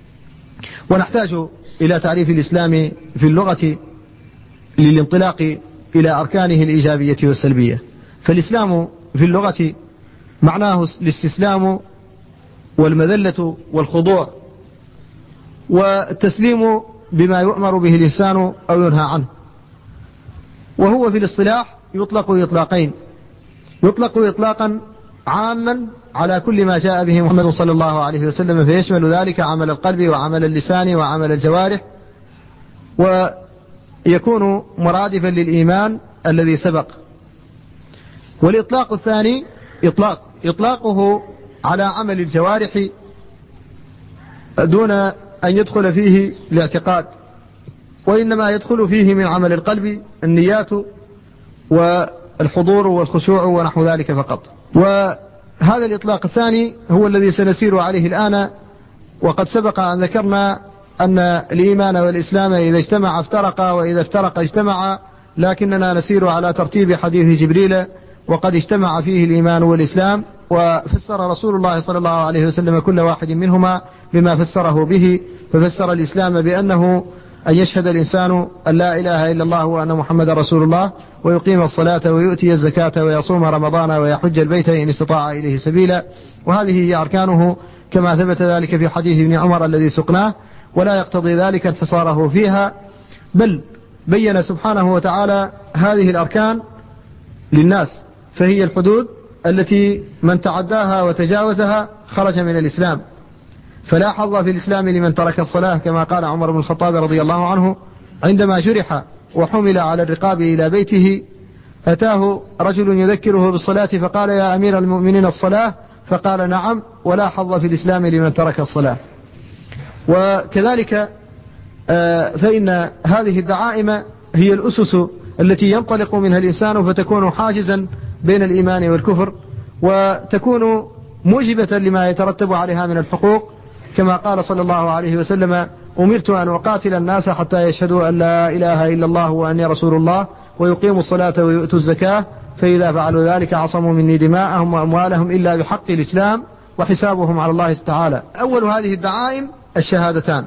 ونحتاج إلى تعريف الإسلام في اللغة للانطلاق إلى أركانه الإيجابية والسلبية. فالإسلام في اللغة معناه الاستسلام والمذلة والخضوع والتسليم بما يؤمر به الإنسان أو ينهى عنه. وهو في الاصطلاح يطلق إطلاقين: يطلق إطلاقا عاما على كل ما جاء به محمد صلى الله عليه وسلم، فيشمل ذلك عمل القلب وعمل اللسان وعمل الجوارح، ويكون مرادفا للإيمان الذي سبق. والإطلاق الثاني إطلاقه على عمل الجوارح دون أن يدخل فيه الاعتقاد، وإنما يدخل فيه من عمل القلب النيات والحضور والخشوع ونحو ذلك فقط. وهذا الإطلاق الثاني هو الذي سنسير عليه الآن. وقد سبق أن ذكرنا أن الإيمان والإسلام إذا اجتمع افترقا، وإذا افترقا اجتمعا، لكننا نسير على ترتيب حديث جبريل، وقد اجتمع فيه الإيمان والإسلام. وفسر رسول الله صلى الله عليه وسلم كل واحد منهما بما فسره به. ففسر الإسلام بأنه أن يشهد الإنسان أن لا إله إلا الله وأن محمد رسول الله، ويقيم الصلاة ويؤتي الزكاة ويصوم رمضان ويحج البيت إن استطاع إليه سبيلا. وهذه هي أركانه كما ثبت ذلك في حديث ابن عمر الذي سقناه، ولا يقتضي ذلك انحصاره فيها، بل بين سبحانه وتعالى هذه الأركان للناس، فهي الحدود التي من تعداها وتجاوزها خرج من الإسلام. فلا حظ في الإسلام لمن ترك الصلاة، كما قال عمر بن الخطاب رضي الله عنه عندما جرح وحمل على الرقاب إلى بيته، أتاه رجل يذكره بالصلاة فقال: يا أمير المؤمنين الصلاة؟ فقال: نعم، ولا حظ في الإسلام لمن ترك الصلاة. وكذلك فإن هذه الدعائم هي الأسس التي ينطلق منها الإنسان، فتكون حاجزا بين الإيمان والكفر، وتكون موجبة لما يترتب عليها من الحقوق، كما قال صلى الله عليه وسلم: أمرت أن أقاتل الناس حتى يشهدوا أن لا إله إلا الله وأني رسول الله ويقيموا الصلاة ويؤتوا الزكاة، فإذا فعلوا ذلك عصموا مني دماءهم وأموالهم إلا بحق الإسلام وحسابهم على الله تعالى. أول هذه الدعائم الشهادتان،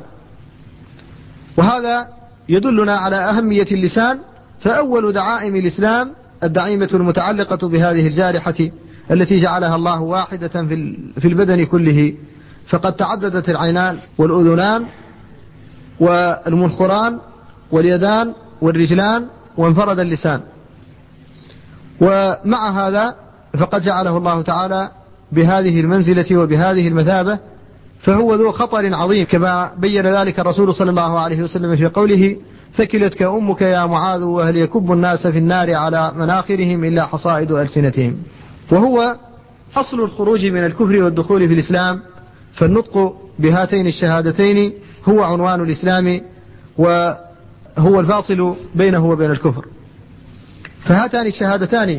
وهذا يدلنا على أهمية اللسان. فأول دعائم الإسلام الدعيمة المتعلقة بهذه الجارحة التي جعلها الله واحدة في البدن كله، فقد تعددت العينان والأذنان والمنخران واليدان والرجلان، وانفرد اللسان. ومع هذا فقد جعله الله تعالى بهذه المنزلة وبهذه المثابة، فهو ذو خطر عظيم، كما بين ذلك الرسول صلى الله عليه وسلم في قوله: ثكلتك أمك يا معاذ، وهل يكب الناس في النار على مناخرهم إلا حصائد ألسنتهم. وهو أصل الخروج من الكفر والدخول في الإسلام، فالنطق بهاتين الشهادتين هو عنوان الإسلام، وهو الفاصل بينه وبين الكفر. فهاتان الشهادتان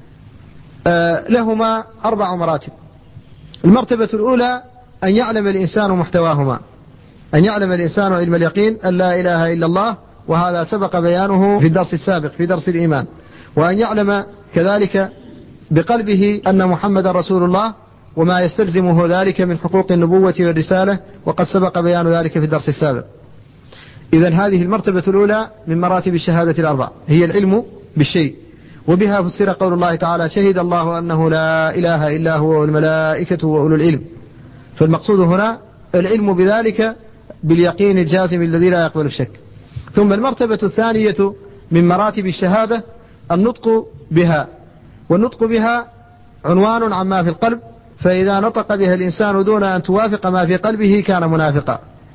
لهما 4 مراتب. المرتبة الأولى أن يعلم الإنسان محتواهما، أن يعلم الإنسان علم اليقين أن لا إله إلا الله، وهذا سبق بيانه في الدرس السابق في درس الإيمان. وأن يعلم كذلك بقلبه أن محمد رسول الله، وما يستلزمه ذلك من حقوق النبوة والرسالة، وقد سبق بيان ذلك في الدرس السابق. إذن هذه المرتبة الأولى من مراتب الشهادة ال4 هي العلم بالشيء، وبها فسر قول الله تعالى: شهد الله أنه لا إله إلا هو والملائكة وأولو العلم. فالمقصود هنا العلم بذلك باليقين الجازم الذي لا يقبل الشك. ثم المرتبة الثانية من مراتب الشهادة النطق بها، والنطق بها عنوان عما في القلب، فإذا نطق بها الإنسان دون أن توافق ما في قلبه كان منافقا.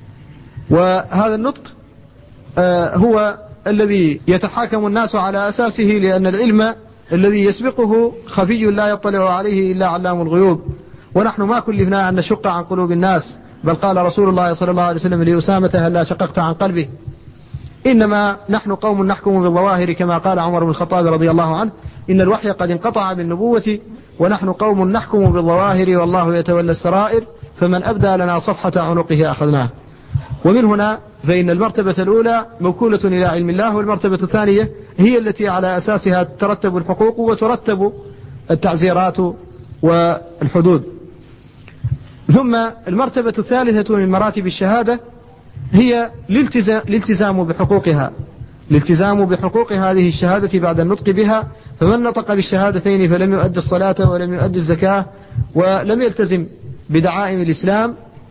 وهذا النطق هو الذي يتحاكم الناس على أساسه، لأن العلم الذي يسبقه خفي لا يطلع عليه إلا علام الغيوب، ونحن ما كلفنا أن نشق عن قلوب الناس، بل قال رسول الله صلى الله عليه وسلم لأسامة: هلا شققت عن قلبه؟ إنما نحن قوم نحكم بالظواهر، كما قال عمر بن الخطاب رضي الله عنه: إن الوحي قد انقطع بالنبوة، ونحن قوم نحكم بالظواهر والله يتولى السرائر، فمن أبدى لنا صفحة عنقه أخذناه. ومن هنا فإن المرتبة الأولى موكولة إلى علم الله، والمرتبة الثانية هي التي على أساسها ترتب الحقوق وترتب التعزيرات والحدود. ثم المرتبة الثالثة من مراتب الشهادة هي الالتزام بحقوقها، الالتزام بحقوق هذه الشهادة بعد النطق بها. فمن نطق بالشهادتين فلم يؤدي الصلاة ولم يؤدي الزكاة ولم يلتزم بدعائم الإسلام،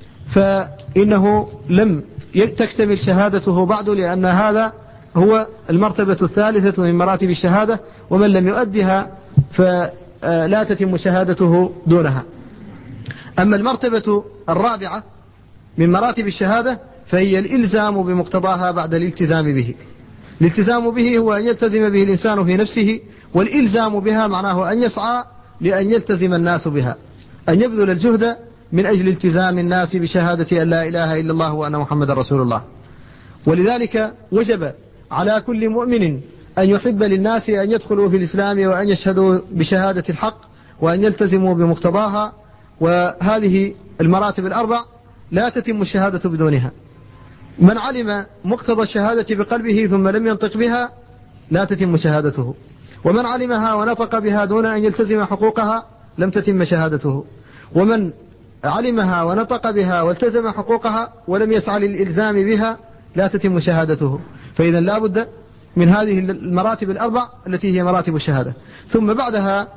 فإنه لم تكتمل شهادته بعد، لأن هذا هو المرتبة الثالثة من مراتب الشهادة، ومن لم يؤدها فلا تتم شهادته دونها. أما المرتبة الرابعة من مراتب الشهادة فهي الإلزام بمقتضاها بعد الالتزام به. الالتزام به هو أن يلتزم به الإنسان في نفسه، والإلزام بها معناه أن يسعى لأن يلتزم الناس بها، أن يبذل الجهد من أجل التزام الناس بشهادة أن لا إله إلا الله وأن محمد رسول الله. ولذلك وجب على كل مؤمن أن يحب للناس أن يدخلوا في الإسلام وأن يشهدوا بشهادة الحق وأن يلتزموا بمقتضاها. وهذه المراتب الأربع لا تتم الشهادة بدونها. من علم مقتضى الشهادة بقلبه ثم لم ينطق بها لا تتم شهادته، ومن علمها ونطق بها دون أن يلتزم حقوقها لم تتم شهادته، ومن علمها ونطق بها والتزم حقوقها ولم يسعى للإلزام بها لا تتم شهادته. فإذا لا بد من هذه المراتب الأربع التي هي مراتب الشهادة. ثم بعدها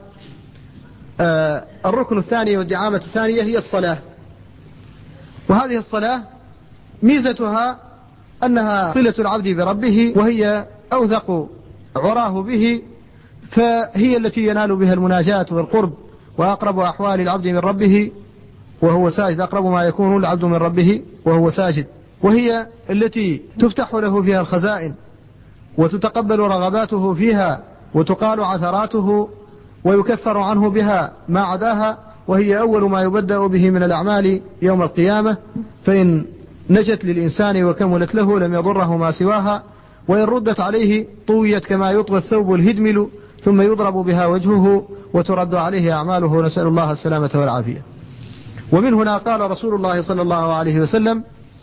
الركن الثاني والدعامة الثانية هي الصلاة. وهذه الصلاة ميزتها أنها صلة العبد بربه، وهي أوثق عراه به، فهي التي ينال بها المناجاة والقرب، وأقرب أحوال العبد من ربه وهو ساجد، أقرب ما يكون العبد من ربه وهو ساجد، وهي التي تفتح له فيها الخزائن وتتقبل رغباته فيها وتقال عثراته ويكفر عنه بها ما عداها، وهي أول ما يبدأ به من الأعمال يوم القيامة، فإن نجت للإنسان وكملت له لم يضره ما سواها، وإن ردت عليه طويت كما يطوى الثوب الهدمل ثم يضرب بها وجهه وترد عليه أعماله، نسأل الله السلامة والعافية. ومن هنا قال رسول الله صلى الله عليه وسلم: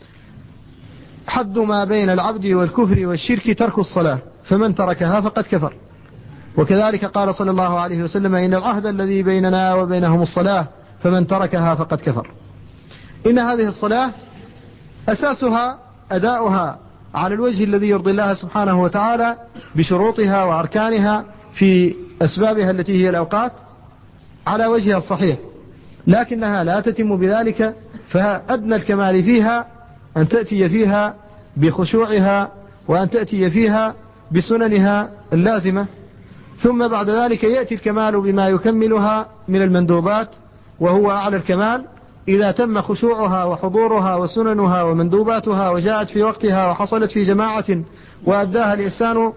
حد ما بين العبد والكفر والشرك ترك الصلاة، فمن تركها فقد كفر. وكذلك قال صلى الله عليه وسلم: إن العهد الذي بيننا وبينهم الصلاة، فمن تركها فقد كفر. إن هذه الصلاة أساسها أداؤها على الوجه الذي يرضي الله سبحانه وتعالى بشروطها وأركانها في أسبابها التي هي الأوقات على وجهها الصحيح، لكنها لا تتم بذلك، فأدنى الكمال فيها أن تأتي فيها بخشوعها وأن تأتي فيها بسننها اللازمة، ثم بعد ذلك يأتي الكمال بما يكملها من المندوبات، وهو أعلى الكمال إذا تم خشوعها وحضورها وسننها ومندوباتها وجاءت في وقتها وحصلت في جماعة وأداها الإنسان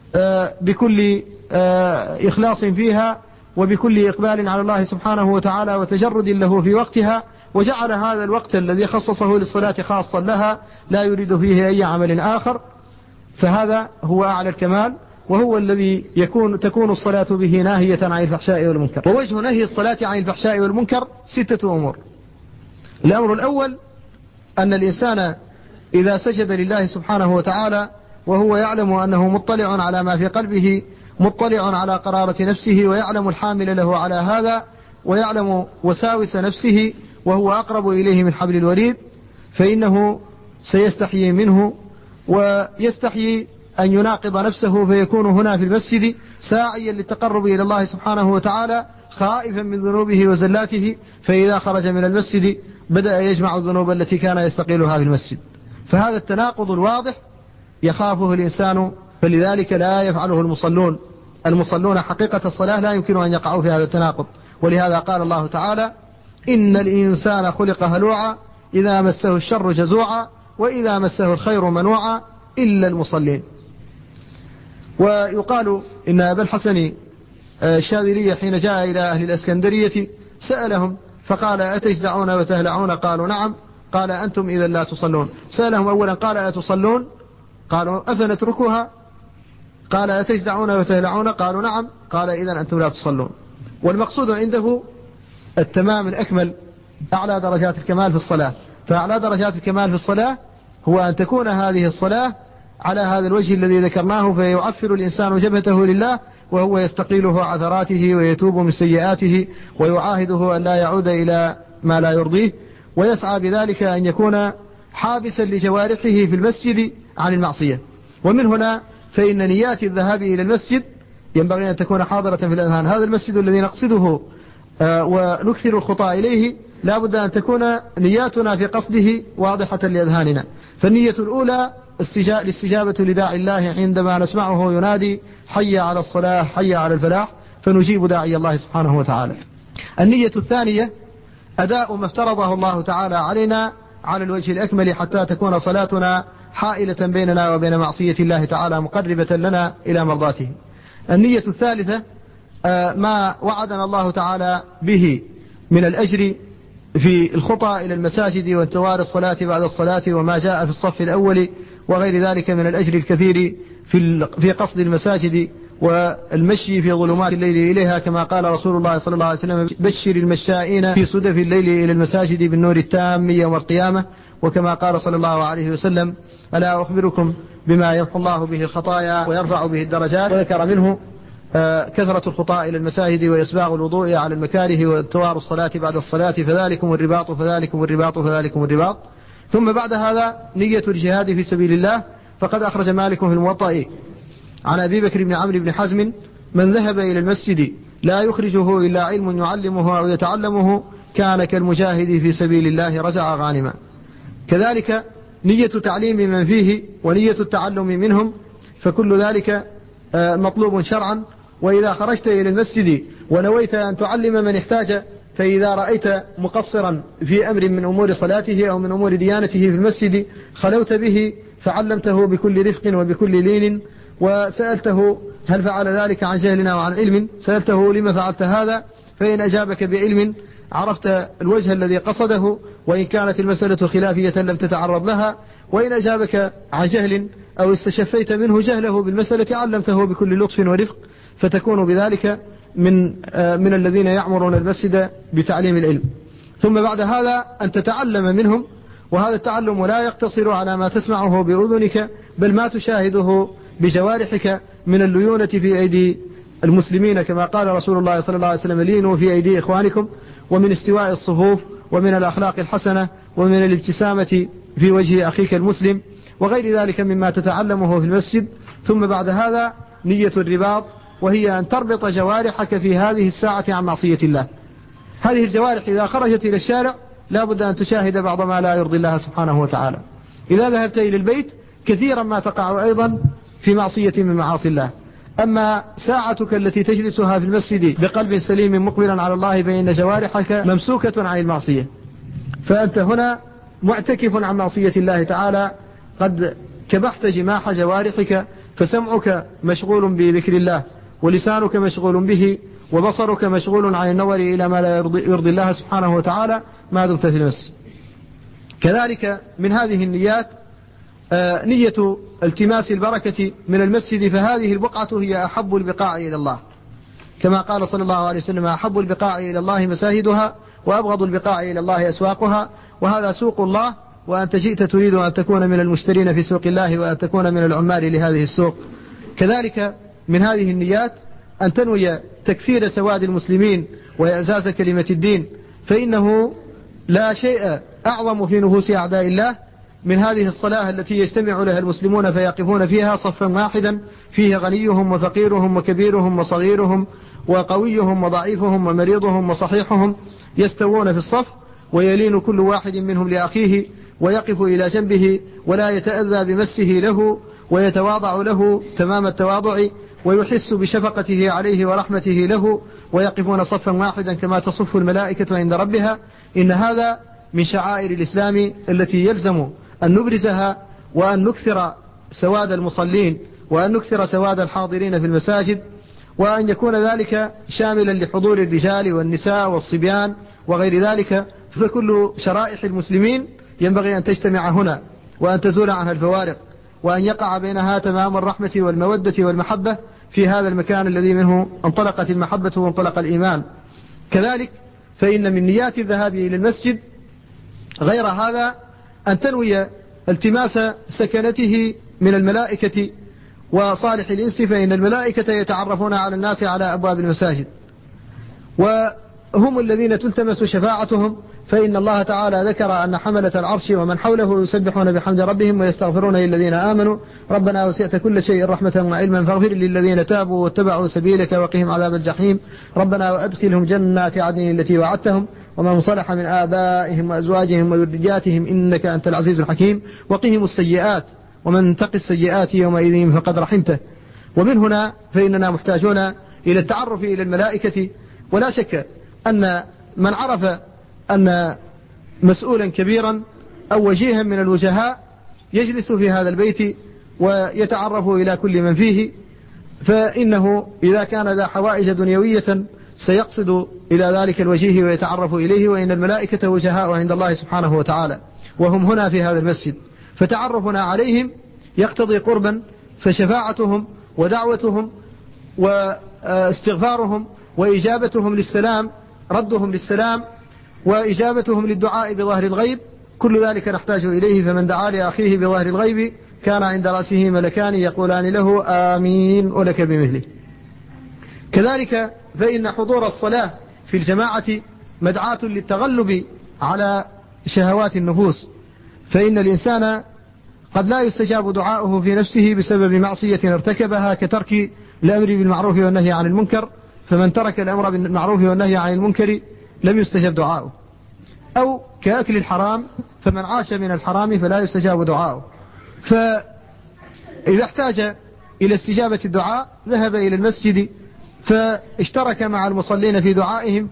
بكل إخلاص فيها وبكل إقبال على الله سبحانه وتعالى وتجرد له في وقتها، وجعل هذا الوقت الذي خصصه للصلاة خاصا لها لا يريد فيه أي عمل آخر، فهذا هو أعلى الكمال، وهو الذي تكون الصلاة به ناهية عن الفحشاء والمنكر. ووجه نهي الصلاة عن الفحشاء والمنكر 6 أمور. الأمر الأول أن الإنسان إذا سجد لله سبحانه وتعالى وهو يعلم أنه مطلع على ما في قلبه، مطلع على قرارة نفسه، ويعلم الحامل له على هذا، ويعلم وساوس نفسه، وهو أقرب إليه من حبل الوريد، فإنه سيستحيي منه ويستحيي أن يناقض نفسه، فيكون هنا في المسجد ساعيا للتقرب إلى الله سبحانه وتعالى، خائفا من ذنوبه وزلاته، فإذا خرج من المسجد بدأ يجمع الذنوب التي كان يستقيلها في المسجد. فهذا التناقض الواضح يخافه الإنسان، فلذلك لا يفعله المصلون حقيقة الصلاة لا يمكن أن يقعوا في هذا التناقض. ولهذا قال الله تعالى: إن الإنسان خلق هلوعا إذا مسه الشر جزوعا وإذا مسه الخير منوعا إلا المصلين. ويقال إن أبا الحسن الشاذلي حين جاء إلى أهل الإسكندرية سألهم فقال: أتجزعون وتهلعون؟ قالوا: نعم. قال: أنتم إذا لا تصلون. سألهم أولا قال: أتصلون؟ قالوا: أفنتركها؟ قال: أتجزعون وتهلعون؟ قالوا: نعم. قال: إذا أنتم لا تصلون. والمقصود عنده التمام الأكمل، أعلى درجات الكمال في الصلاة. فأعلى درجات الكمال في الصلاة هو أن تكون هذه الصلاة على هذا الوجه الذي ذكرناه، فيعفر الإنسان جبهته لله وهو يستقيله عثراته ويتوب من سيئاته ويعاهده أن لا يعود إلى ما لا يرضيه، ويسعى بذلك أن يكون حابسا لجوارحه في المسجد عن المعصية. ومن هنا فإن نيات الذهاب إلى المسجد ينبغي أن تكون حاضرة في الأذهان. هذا المسجد الذي نقصده ونكثر الخطى إليه لا بد أن تكون نياتنا في قصده واضحة لأذهاننا. فالنية الأولى الاستجابة لداعي الله عندما نسمعه ينادي: حي على الصلاة، حي على الفلاح، فنجيب داعي الله سبحانه وتعالى. النية الثانية أداء ما افترضه الله تعالى علينا على الوجه الأكمل حتى تكون صلاتنا حائلة بيننا وبين معصية الله تعالى، مقربة لنا إلى مرضاته. النية الثالثة ما وعدنا الله تعالى به من الأجر في الخطى إلى المساجد وانتظار الصلاة بعد الصلاة وما جاء في الصف الأول وغير ذلك من الأجر الكثير في قصد المساجد والمشي في ظلمات الليل إليها، كما قال رسول الله صلى الله عليه وسلم: بشر المشائين في صدف الليل إلى المساجد بالنور التام يوم القيامة. وكما قال صلى الله عليه وسلم: ألا أخبركم بما يمحو الله به الخطايا ويرفع به الدرجات؟ وذكر منه كثرة الخطاء إلى المساجد وإسباغ الوضوء على المكاره وانتظار الصلاة بعد الصلاة، فذلكم الرباط فذلكم الرباط فذلكم الرباط. ثم بعد هذا نية الجهاد في سبيل الله، فقد أخرج مالك في الموطأ عن أبي بكر بن عمرو بن حزم: من ذهب إلى المسجد لا يخرجه إلا علم يعلمه أو يتعلمه كان كالمجاهد في سبيل الله رجع غانما. كذلك نية تعليم من فيه ونية التعلم منهم، فكل ذلك مطلوب شرعا. وإذا خرجت إلى المسجد ونويت أن تعلم من احتاج، فإذا رأيت مقصرا في أمر من أمور صلاته أو من أمور ديانته في المسجد خلوت به فعلمته بكل رفق وبكل لين، وسألته هل فعل ذلك عن جهل أو عن علم، سألته لما فعلت هذا، فإن أجابك بعلم عرفت الوجه الذي قصده، وإن كانت المسألة خلافية لم تتعرض لها، وإن أجابك عن جهل أو استشفيت منه جهله بالمسألة علمته بكل لطف ورفق، فتكون بذلك من الذين يعمرون المسجد بتعليم العلم. ثم بعد هذا أن تتعلم منهم، وهذا التعلم لا يقتصر على ما تسمعه بأذنك، بل ما تشاهده بجوارحك من الليونة في أيدي المسلمين، كما قال رسول الله صلى الله عليه وسلم: لينوا في أيدي إخوانكم، ومن استواء الصفوف، ومن الأخلاق الحسنة، ومن الابتسامة في وجه أخيك المسلم، وغير ذلك مما تتعلمه في المسجد. ثم بعد هذا نية الرباط، وهي أن تربط جوارحك في هذه الساعة عن معصية الله. هذه الجوارح إذا خرجت إلى الشارع لا بد أن تشاهد بعض ما لا يرضي الله سبحانه وتعالى. إذا ذهبت إلى البيت كثيرا ما تقع أيضا في معصية من معاصي الله. أما ساعتك التي تجلسها في المسجد بقلب سليم مقبلا على الله فإن جوارحك ممسوكة عن المعصية، فأنت هنا معتكف عن معصية الله تعالى، قد كبحت جماح جوارحك، فسمعك مشغول بذكر الله، ولسانك مشغول به، وبصرك مشغول عن النظر إلى ما لا يرضي الله سبحانه وتعالى ما دمت في المسجد. كذلك من هذه النيات نية التماس البركة من المسجد، فهذه البقعة هي أحب البقاع إلى الله، كما قال صلى الله عليه وسلم: أحب البقاع إلى الله مساجدها، وأبغض البقاع إلى الله أسواقها. وهذا سوق الله، وأنت جئت تريد أن تكون من المشترين في سوق الله، وأن تكون من العمال لهذه السوق. كذلك من هذه النيات أن تنوي تكثير سواد المسلمين وإعزاز كلمة الدين، فإنه لا شيء أعظم في نفوس أعداء الله من هذه الصلاة التي يجتمع لها المسلمون فيقفون فيها صفا واحدا، فيه غنيهم وفقيرهم وكبيرهم وصغيرهم وقويهم وضعيفهم ومريضهم وصحيحهم، يستوون في الصف، ويلين كل واحد منهم لأخيه، ويقف إلى جنبه ولا يتأذى بمسه له، ويتواضع له تمام التواضع، ويحس بشفقته عليه ورحمته له، ويقفون صفا واحدا كما تصف الملائكة عند ربها. إن هذا من شعائر الإسلام التي يلزم أن نبرزها، وأن نكثر سواد المصلين، وأن نكثر سواد الحاضرين في المساجد، وأن يكون ذلك شاملا لحضور الرجال والنساء والصبيان وغير ذلك. فكل شرائح المسلمين ينبغي أن تجتمع هنا، وأن تزول عنها الفوارق، وأن يقع بينها تمام الرحمة والمودة والمحبة في هذا المكان الذي منه انطلقت المحبة وانطلق الإيمان. كذلك فإن من نيات الذهاب إلى المسجد غير هذا أن تنوي التماس سكنته من الملائكة وصالح الإنس، فإن الملائكة يتعرفون على الناس على أبواب المساجد، وهم الذين تلتمس شفاعتهم، فإن الله تعالى ذكر أن حملة العرش ومن حوله يسبحون بحمد ربهم ويستغفرون للذين آمنوا: ربنا وسعت كل شيء رحمة وعلما فاغفر للذين تابوا واتبعوا سبيلك وقهم عذاب الجحيم، ربنا وأدخلهم جنات عدن التي وعدتهم ومن صلح من آبائهم وأزواجهم وذرياتهم إنك أنت العزيز الحكيم، وقهم السيئات ومن تق السيئات يومئذ فقد رحمته. ومن هنا فإننا محتاجون إلى التعرف إلى الملائكة، ولا شك أن من عرف أن مسؤولا كبيرا أو وجيها من الوجهاء يجلس في هذا البيت ويتعرف إلى كل من فيه، فإنه إذا كان ذا حوائج دنيوية سيقصد إلى ذلك الوجيه ويتعرف إليه، وإن الملائكة وجهاء عند الله سبحانه وتعالى، وهم هنا في هذا المسجد، فتعرفنا عليهم يقتضي قربا، فشفاعتهم ودعوتهم واستغفارهم وإجابتهم للسلام، ردهم للسلام وإجابتهم للدعاء بظهر الغيب، كل ذلك نحتاج إليه. فمن دعا لأخيه بظهر الغيب كان عند رأسه ملكان يقولان له آمين ولك بمثله. كذلك فإن حضور الصلاة في الجماعة مدعاة للتغلب على شهوات النفوس، فإن الإنسان قد لا يستجاب دعاؤه في نفسه بسبب معصية ارتكبها، كترك الأمر بالمعروف والنهي عن المنكر، فمن ترك الأمر بالمعروف والنهي عن المنكر لم يستجب دعاؤه، أو كأكل الحرام، فمن عاش من الحرام فلا يستجاب دعاؤه. فإذا احتاج إلى استجابة الدعاء ذهب إلى المسجد فاشترك مع المصلين في دعائهم،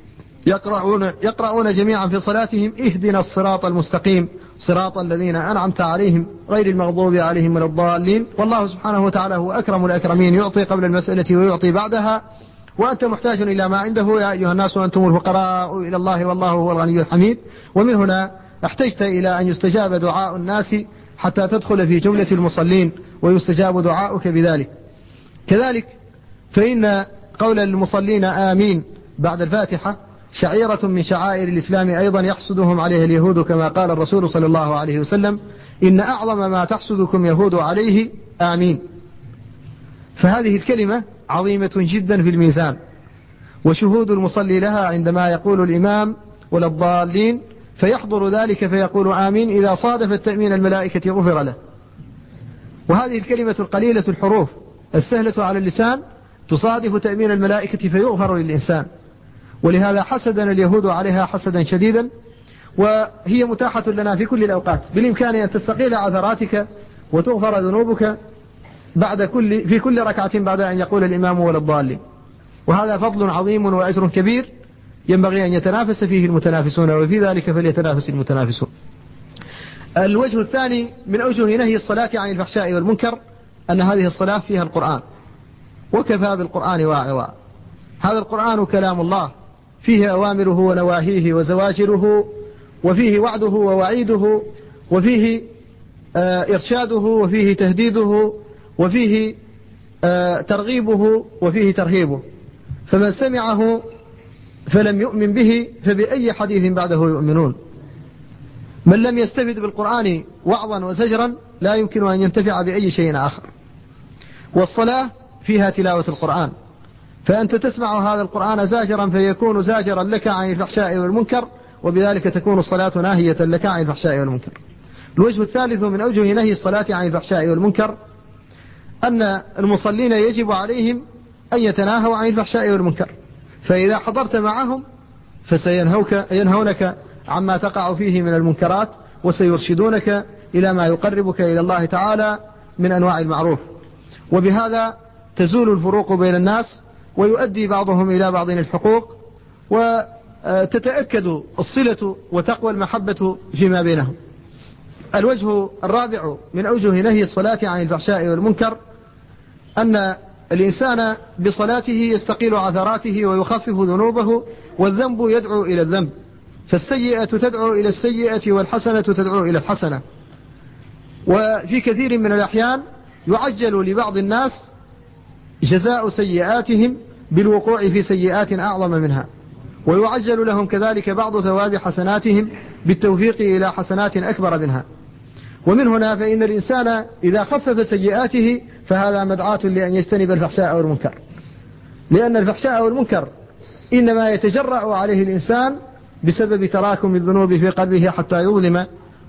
يقرؤون جميعا في صلاتهم: اهدنا الصراط المستقيم صراط الذين أنعمت عليهم غير المغضوب عليهم ولا الضالين. والله سبحانه وتعالى هو أكرم الأكرمين، يعطي قبل المسألة ويعطي بعدها، وأنت محتاج إلى ما عنده يا أيها الناس وأنتم الفقراء إلى الله والله هو الغني الحميد. ومن هنا احتجت إلى أن يستجاب دعاء الناس حتى تدخل في جملة المصلين ويستجاب دعاؤك بذلك. كذلك فإن قول المصلين آمين بعد الفاتحة شعيرة من شعائر الإسلام أيضا يحسدهم عليه اليهود، كما قال الرسول صلى الله عليه وسلم: إن أعظم ما تحسدكم يهود عليه آمين. فهذه الكلمة عظيمة جدا في الميزان، وشهود المصلي لها عندما يقول الإمام ولا الضالين فيحضر ذلك فيقول آمين إذا صادف التأمين الملائكة غفر له. وهذه الكلمة القليلة الحروف السهلة على اللسان تصادف تأمين الملائكة فيغفر للإنسان، ولهذا حسدنا اليهود عليها حسدا شديدا، وهي متاحة لنا في كل الأوقات. بالإمكان أن تستقيل عثراتك وتغفر ذنوبك في كل ركعة بعد أن يقول الإمام ولا الضالين، وهذا فضل عظيم وأجر كبير ينبغي أن يتنافس فيه المتنافسون، وفي ذلك فليتنافس المتنافسون. الوجه الثاني من أوجه نهي الصلاة عن الفحشاء والمنكر أن هذه الصلاة فيها القرآن، وكفى بالقرآن واعظا. هذا القرآن كلام الله، فيه أوامره ونواهيه وزواجره، وفيه وعده ووعيده، وفيه إرشاده، وفيه تهديده، وفيه ترغيبه، وفيه ترهيبه. فمن سمعه فلم يؤمن به فبأي حديث بعده يؤمنون. من لم يستفد بالقرآن وعظا وزجرا لا يمكن أن ينتفع بأي شيء آخر. والصلاة فيها تلاوة القرآن، فأنت تسمع هذا القرآن زاجرا فيكون زاجرا لك عن الفحشاء والمنكر، وبذلك تكون الصلاة ناهية لك عن الفحشاء والمنكر. الوجه الثالث من أوجه نهي الصلاة عن الفحشاء والمنكر أن المصلين يجب عليهم أن يتناهوا عن الفحشاء والمنكر، فإذا حضرت معهم فسينهونك عما تقع فيه من المنكرات، وسيرشدونك إلى ما يقربك إلى الله تعالى من أنواع المعروف، وبهذا تزول الفروق بين الناس، ويؤدي بعضهم إلى بعض الحقوق، وتتأكد الصلة وتقوى المحبة فيما بينهم. الوجه الرابع من أوجه نهي الصلاة عن الفحشاء والمنكر أن الإنسان بصلاته يستقيل عثراته ويخفف ذنوبه، والذنب يدعو إلى الذنب، فالسيئة تدعو إلى السيئة والحسنة تدعو إلى الحسنة. وفي كثير من الأحيان يعجل لبعض الناس جزاء سيئاتهم بالوقوع في سيئات أعظم منها، ويعجل لهم كذلك بعض ثواب حسناتهم بالتوفيق إلى حسنات أكبر منها. ومن هنا فإن الإنسان إذا خفف سيئاته فهذا مدعاة لأن يجتنب الفحشاء والمنكر، لأن الفحشاء والمنكر إنما يتجرأ عليه الإنسان بسبب تراكم الذنوب في قلبه حتى يظلم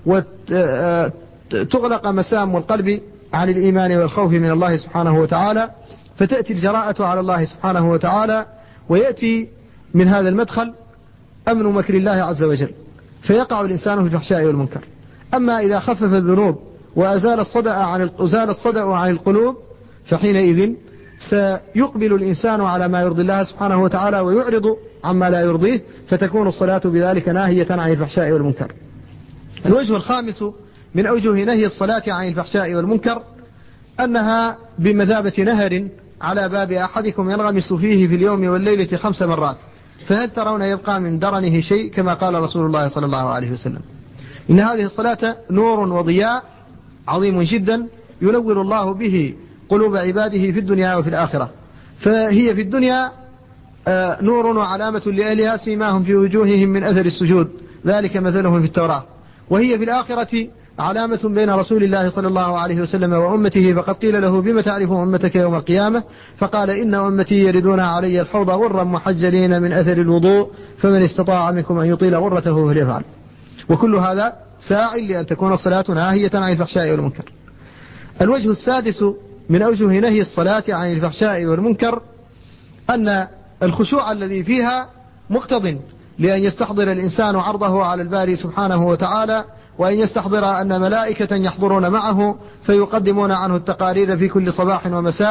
وتغلق مسام القلب عن الإيمان والخوف من الله سبحانه وتعالى، فتأتي الجراءة على الله سبحانه وتعالى، ويأتي من هذا المدخل أمن مكر الله عز وجل، فيقع الإنسان في الفحشاء والمنكر. أما إذا خفف الذنوب وأزال الصدأ عن القلوب فحينئذ سيقبل الإنسان على ما يرضي الله سبحانه وتعالى ويعرض عما لا يرضيه، فتكون الصلاة بذلك ناهية عن الفحشاء والمنكر. الوجه الخامس من أوجه نهي الصلاة عن الفحشاء والمنكر أنها بمثابة نهر على باب أحدكم ينغمس فيه في اليوم والليلة 5 مرات، فهل ترون يبقى من درنه شيء، كما قال رسول الله صلى الله عليه وسلم. إن هذه الصلاة نور وضياء عظيم جدا ينور الله به قلوب عباده في الدنيا وفي الآخرة. فهي في الدنيا نور وعلامة لأهلها سيماهم في وجوههم من أثر السجود ذلك مثلهم في التوراة. وهي في الآخرة علامة بين رسول الله صلى الله عليه وسلم وأمته، فقد قيل له بما تعرف أمتك يوم القيامة، فقال إن أمتي يردون علي الحوض غرا محجلين من أثر الوضوء، فمن استطاع منكم أن يطيل غرته فليفعل. وكل هذا ساع لأن تكون الصلاة ناهية عن الفحشاء والمنكر. الوجه السادس من أوجه نهي الصلاة عن الفحشاء والمنكر أن الخشوع الذي فيها مقتض لأن يستحضر الإنسان عرضه على الباري سبحانه وتعالى، وأن يستحضر أن ملائكة يحضرون معه فيقدمون عنه التقارير في كل صباح ومساء،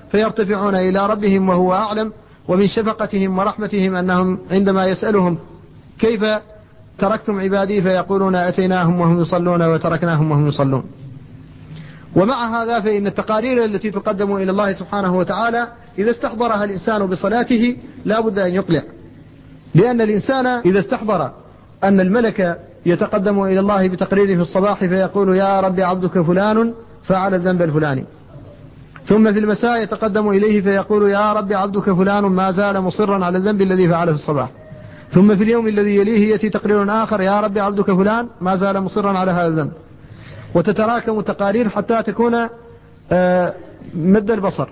فيرتفعون إلى ربهم وهو أعلم. ومن شفقتهم ورحمتهم أنهم عندما يسألهم كيف تركتم عبادي فيقولون أتيناهم وهم يصلون وتركناهم وهم يصلون. ومع هذا فإن التقارير التي تقدم إلى الله سبحانه وتعالى إذا استحضرها الإنسان بصلاته لا بد أن يقلع، لأن الإنسان إذا استحضر أن الملك يتقدم إلى الله بتقريره في الصباح فيقول يا رب عبدك فلان فعل الذنب الفلاني، ثم في المساء يتقدم إليه فيقول يا رب عبدك فلان ما زال مصرا على الذنب الذي فعله في الصباح، ثم في اليوم الذي يليه يأتي تقرير آخر يا رب عبدك فلان ما زال مصرا على هذا الذنب، وتتراكم التقارير حتى تكون مد البصر.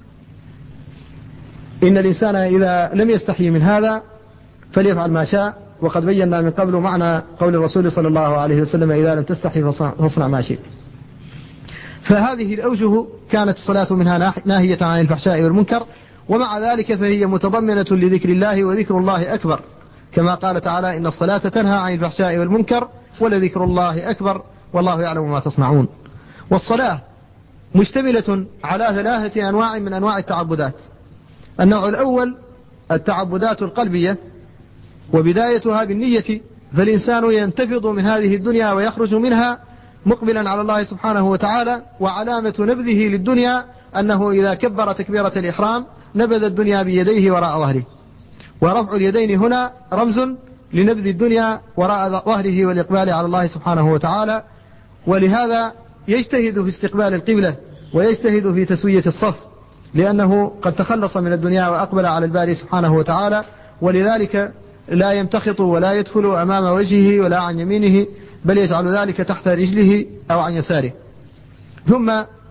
إن الإنسان إذا لم يستحي من هذا فليفعل ما شاء، وقد بينا من قبل معنى قول الرسول صلى الله عليه وسلم إذا لم تستحي فاصنع ما شئت. فهذه الأوجه كانت الصلاة منها ناهية عن الفحشاء والمنكر، ومع ذلك فهي متضمنة لذكر الله، وذكر الله أكبر، كما قال تعالى إن الصلاة تنهى عن الفحشاء والمنكر ولذكر الله أكبر والله يعلم ما تصنعون. والصلاة مشتملة على 3 أنواع من أنواع التعبدات. النوع الأول التعبدات القلبية، وبدايتها بالنية، فالإنسان ينتفض من هذه الدنيا ويخرج منها مقبلا على الله سبحانه وتعالى، وعلامة نبذه للدنيا أنه إذا كبر تكبيرة الإحرام نبذ الدنيا بيديه وراء ظهره، ورفع اليدين هنا رمز لنبذ الدنيا وراء ظهره والإقبال على الله سبحانه وتعالى. ولهذا يجتهد في استقبال القبلة ويجتهد في تسوية الصف، لأنه قد تخلص من الدنيا وأقبل على الباري سبحانه وتعالى، ولذلك لا يمتخط ولا يدخل أمام وجهه ولا عن يمينه، بل يجعل ذلك تحت رجله أو عن يساره. ثم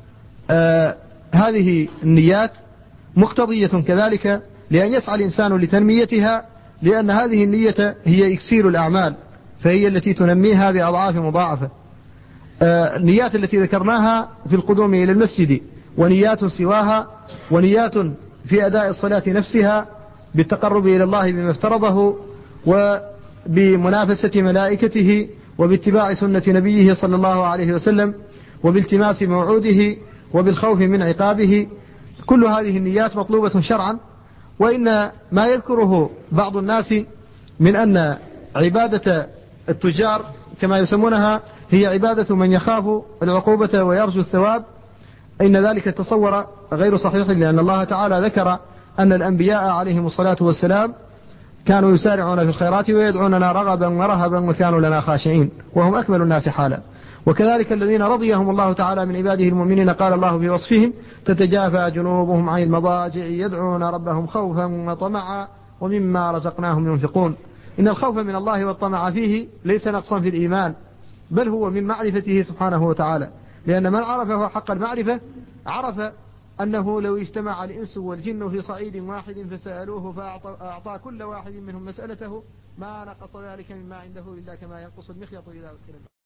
هذه النيات مقتضية كذلك لأن يسعى الإنسان لتنميتها، لأن هذه النية هي إكسير الأعمال، فهي التي تنميها بأضعاف مضاعفة. النيات التي ذكرناها في القدوم إلى المسجد، ونيات سواها، ونيات في أداء الصلاة نفسها بالتقرب إلى الله بما افترضه، وبمنافسة ملائكته، وباتباع سنة نبيه صلى الله عليه وسلم، وبالتماس موعوده، وبالخوف من عقابه. كل هذه النيات مطلوبة شرعا. وإن ما يذكره بعض الناس من أن عبادة التجار كما يسمونها هي عبادة من يخاف العقوبة ويرجو الثواب، إن ذلك تصور غير صحيح، لأن الله تعالى ذكر أن الأنبياء عليهم الصلاة والسلام كانوا يسارعون في الخيرات ويدعوننا رغبا ورهبا وكانوا لنا خاشعين، وهم أكمل الناس حالا. وكذلك الذين رضيهم الله تعالى من عباده المؤمنين قال الله في وصفهم تتجافى جنوبهم عن المضاجع يدعون ربهم خوفا وطمعا ومما رزقناهم ينفقون. إن الخوف من الله والطمع فيه ليس نقصا في الإيمان، بل هو من معرفته سبحانه وتعالى، لأن من عرفه حق المعرفة عرف أنه لو اجتمع الإنس والجن في صعيد واحد فسألوه فأعطى كل واحد منهم مسألته ما نقص ذلك مما عنده إلا كما ينقص المخيط إذا أدخل